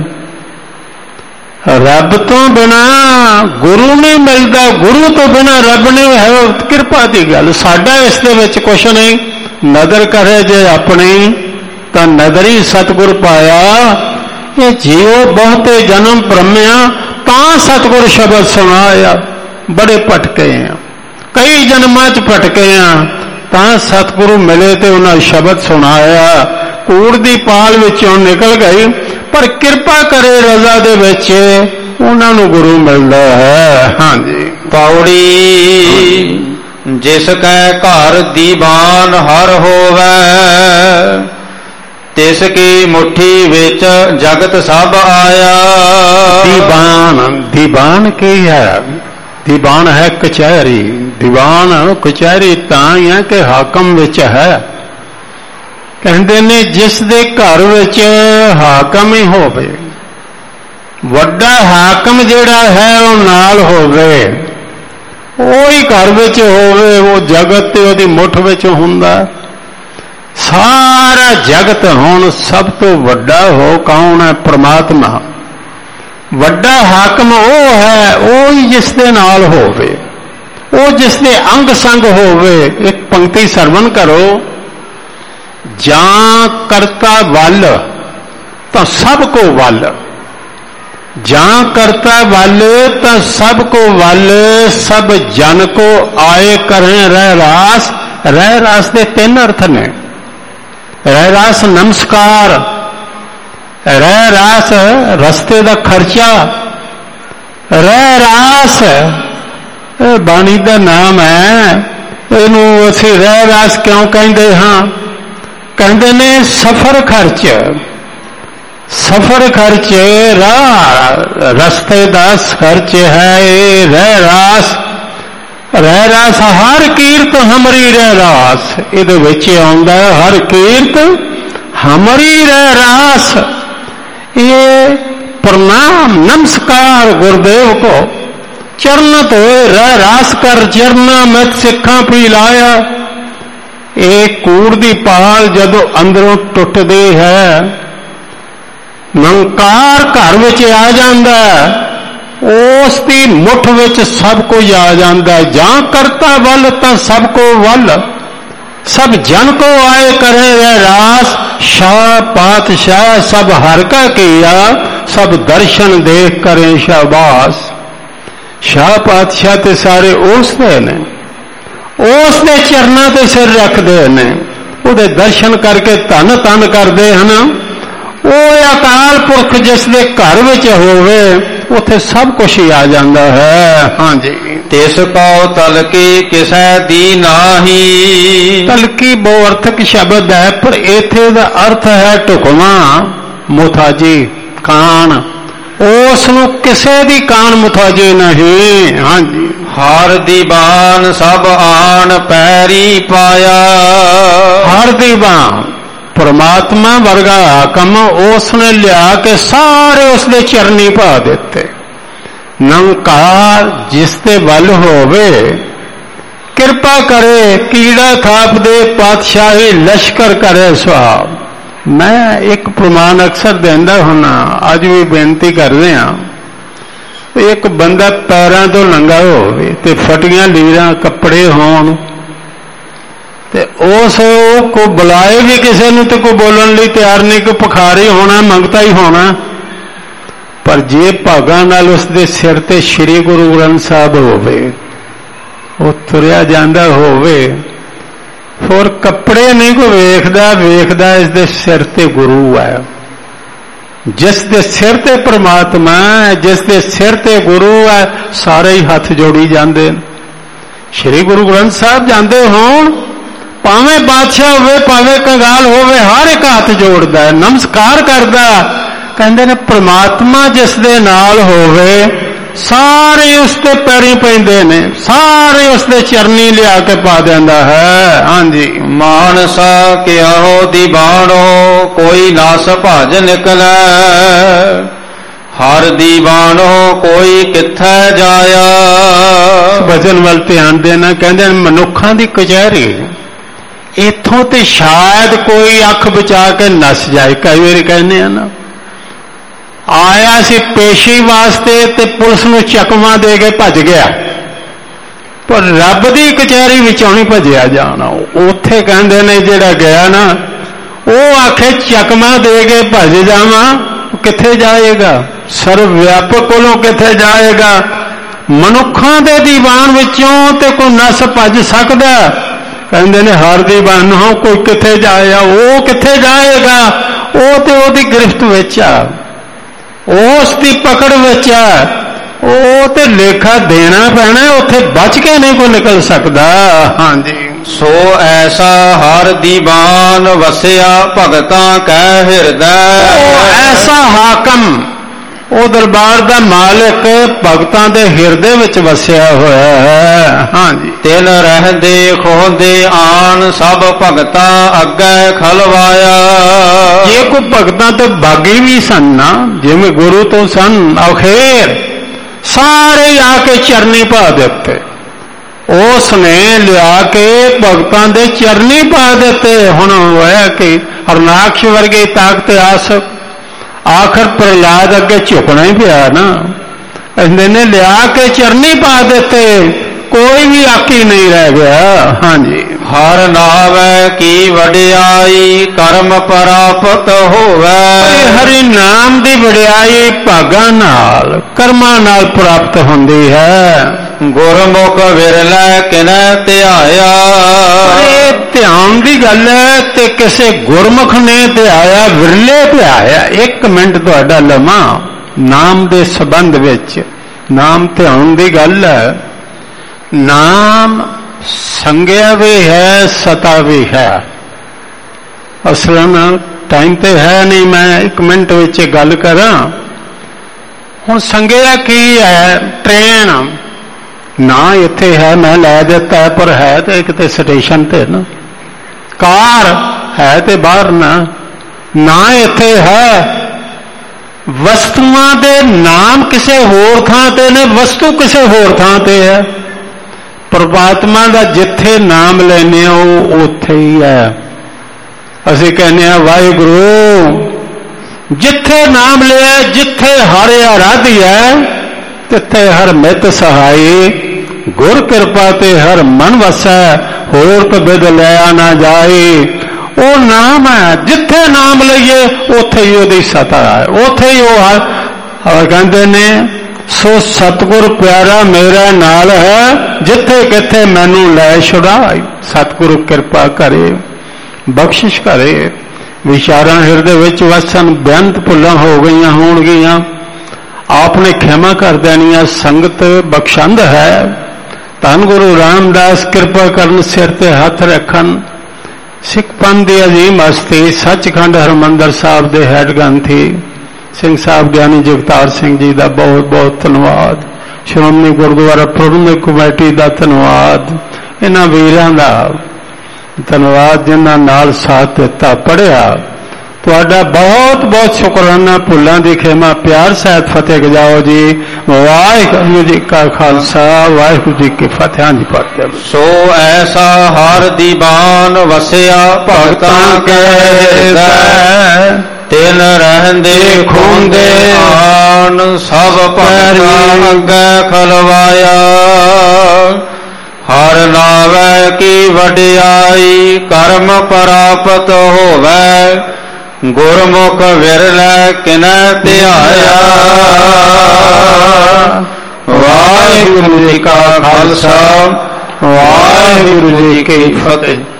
ਰੱਬ ਤੋਂ ਬਿਨਾਂ ਗੁਰੂ ਨਹੀਂ ਮਿਲਦਾ, ਗੁਰੂ ਤੋਂ ਬਿਨਾਂ ਰੱਬ ਨਹੀਂ ਹੈ। ਕਿਰਪਾ ਦੀ ਗੱਲ, ਸਾਡਾ ਇਸ ਦੇ ਵਿੱਚ ਕੁਛ ਨਹੀਂ। ਨਦਰ ਕਰੇ ਜੇ ਆਪਣੀ ਤਾਂ ਨਦਰੀ ਸਤਿਗੁਰ ਪਾਇਆ। ਇਹ ਜੀਵ ਬਹੁਤੇ ਜਨਮ ਭਰਮਿਆ ਤਾਂ ਸਤਿਗੁਰ ਸ਼ਬਦ ਸੁਣਾਇਆ। ਬੜੇ ਭਟਕੇ ਆ, ਕਈ ਜਨਮਾਂ ਚ ਭਟਕੇ ਆ, ਤਾਂ ਸਤਿਗੁਰੂ ਮਿਲੇ ਤੇ ਉਹਨਾਂ ਸ਼ਬਦ ਸੁਣਾਇਆ। ਕੂੜ ਦੀ ਪਾਲ ਵਿੱਚੋਂ ਨਿਕਲ ਗਈ, ਪਰ ਕਿਰਪਾ ਕਰੇ ਰਜ਼ਾ ਦੇ ਵਿੱਚ ਉਹਨਾਂ ਨੂੰ ਗੁਰੂ ਮਿਲਦਾ ਹੈ ਹਾਂਜੀ। ਪੌੜੀ ਜਿਸ ਕੈ ਘਰ ਦੀਵਾਨ ਹਰ ਹੋਵੇ, ਤਿਸ ਕੀ ਮੁੱਠੀ ਵਿੱਚ ਜਗਤ ਸਭ ਆਇਆ। ਦੀਵਾਨ, ਦੀਵਾਨ ਕੀ ਹੈ? ਦੀਵਾਨ ਹੈ ਕਚਹਿਰੀ। ਦੀਵਾਨ ਕਚਹਿਰੀ ਤਾਂ ਹੀ ਹੈ ਕਿ ਹਾਕਮ ਵਿੱਚ ਹੈ। ਕਹਿੰਦੇ ਨੇ ਜਿਸ ਦੇ ਘਰ ਵਿੱਚ ਹਾਕਮ ਹੀ ਹੋਵੇ, ਵੱਡਾ ਹਾਕਮ ਜਿਹੜਾ ਹੈ ਉਹ ਨਾਲ ਹੋਵੇ, ਉਹ ਹੀ ਘਰ ਵਿੱਚ ਹੋਵੇ, ਉਹ ਜਗਤ ਤੇ ਉਹਦੀ ਮੁੱਠ ਵਿੱਚ ਹੁੰਦਾ। ਸਾਰਾ ਜਗਤ ਹੁਣ ਸਭ ਤੋਂ ਵੱਡਾ ਹੋ ਕੌਣ ਹੈ? ਪ੍ਰਮਾਤਮਾ। ਵੱਡਾ ਹਾਕਮ ਉਹ ਹੈ, ਉਹ ਹੀ ਜਿਸ ਦੇ ਨਾਲ ਹੋਵੇ, ਉਹ ਜਿਸ ਦੇ ਅੰਗ ਸੰਗ ਹੋਵੇ। ਇੱਕ ਪੰਕਤੀ ਸਰਵਣ ਕਰੋ, ਜਾਂ ਕਰਤਾ ਵੱਲ ਤਾਂ ਸਭ ਕੋ ਵੱਲ, ਜਾਂ ਕਰਤਾ ਵੱਲ ਤਾਂ ਸਭ ਕੋ ਵੱਲ, ਸਭ ਜਨ ਕੋ ਆਏ ਕਰੇ ਰਹਿ ਰਾਸ। ਰਹਿ ਰਾਸ ਦੇ ਤਿੰਨ ਅਰਥ ਨੇ। ਰਹਿ ਰਾਸ ਨਮਸਕਾਰ, ਰਹਿ ਰਾਸ ਰਸਤੇ ਦਾ ਖਰਚਾ, ਰਹਿ ਰਾਸ ਇਹ ਬਾਣੀ ਦਾ ਨਾਮ ਹੈ। ਇਹਨੂੰ ਅਸੀਂ ਰਹਿ ਰਾਸ ਕਿਉਂ ਕਹਿੰਦੇ ਹਾਂ? ਕਹਿੰਦੇ ਨੇ ਸਫਰ ਖਰਚ। सफर खर्चे राह रस्ते दस खर्चे है ये रह रास रह रास हर कीरत हमरी रह रास इहदे विच आउंदा है हर कीरत हमरी रह रास। ये प्रणाम नमस्कार गुरुदेव को चरण तो रह रास कर चरना में सिखा पी लाया। ये कूड़ दी पाल जदों अंदरों टुटदी है नंकार घर विच आ जांदा उस दी मुठ विच सब कुछ आ जांदा। जां करता वल तां सब को वल सब जन को आए करे रह रास। शाह पातशाह सब हर का किया सब दर्शन देख करें शाबाश। शाह पातशाह ते सारे उस दे ने उस दे चरनां ते सिर रखदे ने उहदे दर्शन करके धन धन करदे हन। ਉਹ ਅਕਾਲ ਪੁਰਖ ਜਿਸ ਦੇ ਘਰ ਵਿੱਚ ਹੋਵੇ ਉੱਥੇ ਸਭ ਕੁਝ ਹੀ ਆ ਜਾਂਦਾ ਹੈ। ਹਾਂਜੀ ਤਿਸ ਕਉ ਤਲਕੀ ਕਿਸੈ ਦੀ ਨਾਹੀ। ਤਲਕੀ ਬਹੁਅਰਥਕ ਸ਼ਬਦ ਹੈ ਪਰ ਇੱਥੇ ਦਾ ਅਰਥ ਹੈ ਢੁਕਵਾਂ ਮੁਤਾਜੀ ਕਾਣ। ਉਸ ਨੂੰ ਕਿਸੇ ਦੀ ਕਾਣ ਮੁਤਾਜੀ ਨਹੀਂ। ਹਾਂਜੀ ਹਰ ਦੀਵਾਨ ਸਭ ਆਣ ਪੈਰੀ ਪਾਇਆ। ਹਰ ਦੀਵਾਨ परमात्मा वर्गा हाकम उसने लिया के सारे उसने चरनी पा देते। नंकार जिसते बल होवे कृपा करे कीड़ा थाप दे पातशाही लश्कर करे सुहाब। मैं एक प्रमाण अक्सर देंदा होना अज भी बेनती कर रहे हैं। एक बंदा पैरों तो नंगा होवे ते फटियां लीरां कपड़े होण ते उस को बुलाए भी किसी ने तो कोई बोलने लिए तैयार नहीं कोई भखारी होना मंगता ही होना। पर जे भागां नाल उसदे सिर ते श्री गुरु ग्रंथ साहब होवे वो तुरिया जांदा होवे फिर कपड़े नहीं कोई वेखदा वेखदा इसदे सिर ते गुरु है। जिस दे सिर ते परमात्मा है जिस दे सिर ते गुरु है सारे ही हथ जोड़ी जांदे। श्री गुरु ग्रंथ साहब जांदे होण भावें बादशाह होवे भावें कंगाल होवे हर एक हाथ जोड़दा है नमस्कार करदा। कहंदे ने परमात्मा जिस दे नाल होवे सारे उसते पैरी पैंदे ने सारे उसदे चरनी लिया के पा देंदा है। हाँ जी मानसा किहो दीवानो कोई नास भज निकलै। हर दीवानो कोई किथे जाया। वचन वल ध्यान देना कहंदे मनुखां दी कचहरी इथों ते शायद कोई अख बचा के नस जाए। कई बार कहने ना आया सी पेशी वास्ते ते पुलिस नूं चकमा दे के भज गया पर रब दी कचहरी विचों नहीं भजिया जाना। उत्थे कहंदे ने जिहड़ा गया ना वो आखे चकमा दे के भज जावां किथे जाएगा। सर्वव्यापक कोलों किथे जाएगा। मनुखां दे दीवान विचों ते कोई नस भज सकदा। कहते ने हर दीवान हो कोई किथे जाएगा वो किथे जाएगा। वो तो ओदी गिरफ्त विच आ उस दी पकड़ विच आ वो तो लेखा देना पैना उत्थे बच के नहीं कोई निकल सकता। हाँ जी सो ऐसा हर दीवान वसिया भगतां कै हिरदै। ऐसा हाकम वो दरबार का मालिक भगतां दे हिरदे विच वसिया होया है। हाँ जी तिन रहदे खोहदे आन सब भगतां अगे खलवाया। ये कोई भगतां तो बागी भी सन ना जिवें गुरु तो सन अखेर सारे आके चरनी पा देते। उसने लिया के भगतां दे चरनी पा देते। हुण होया कि हरनाक्ष वर्गी ताकत आसक आखिर प्रहलाद अगे झुकना ही पिया ना। कहते ने लिया के चरनी पा देते कोई भी आकी नहीं रह गया। हाँ जी हर नावे की वडियाई कर्म प्राप्त होवे। हरि नाम दी वडियाई भागा नाल कर्मा नाल प्राप्त होंदी है। गुरमुख विरलै किनै ध्याया। ध्यान की गल है ते किसे गुरमुख ने ध्याया विरले ध्याया। एक मिनट तुहाडा लवां नाम दे संबंध विच नाम ध्यान की गल है। नाम संज्ञा भी है सता भी है। असलन टाइम तो है नहीं, मैं एक मिनट विच गल करा। हुण संगेरा की है, ट्रेन ना इत्थे है, मैं लै दिता है, पर है तो किते स्टेशन ते ना। कार है तो बाहर ना, ना इत्थे है। वस्तुआं दे नाम किसे होर थां ते ने, वस्तु किसे होर थां ते है। परमात्मा दा जिथे नाम लेने वो उथे ही है। असीं कहने वाहिगुरू, जिथे नाम लिया, जिथे हर आराधी है, तिथे हर मित सहाय। गुर कृपा ते हर मन वसै, होर तो बिद लिया ना जाए। वो नाम है, जिथे नाम लईए उथे ही उहदी सता है, उथे ही वो है। और कहते ने सो सतगुर प्यारा मेरा नाल है, जिथे किथे मैनू लै छुड़ाए। सतगुरु कृपा करे, बख्शिश करे। विचारां हिरदे विच वसन, बेअंत भुलां हो गईयां होणगीयां, आपने क्षमा कर देनिया। संगत बख्शंद है। धन गुरु रामदास कृपा करन, सिर ते हथ रखन। सिख पंथ दी अजीम हस्ती सचखंड हरमंदर साहब दे हैड ग्रंथी सिंह साहब ज्ञानी जगतार सिंह जी का बहुत बहुत धन्यवाद। श्रोमणी गुरुद्वारा प्रबंधक कमेटी का धन्यवाद। इन्हां वीरां दा धन्यवाद जिन्हां नाल साथ दिता, पढ़िया। तुहाडा बहुत बहुत शुकराना। भुलां दी खेमा प्यार सहित फतेह गजाओ जी। वाहिगुरू जी का खालसा, वाहिगुरू जी की फतेह। हाँ जी पढ़ते। सो ऐसा हर दीवान वसिया भगतां के हृदय, तिन रहंदे खूंदे आन सब भगतां अगे खलवाया। हर नावे की वडियाई कर्म प्राप्त होवै, गुरमुख विरलै किनै ध्याया। वाहिगुरू जी का खालसा, वाहिगुरू जी की फतेह।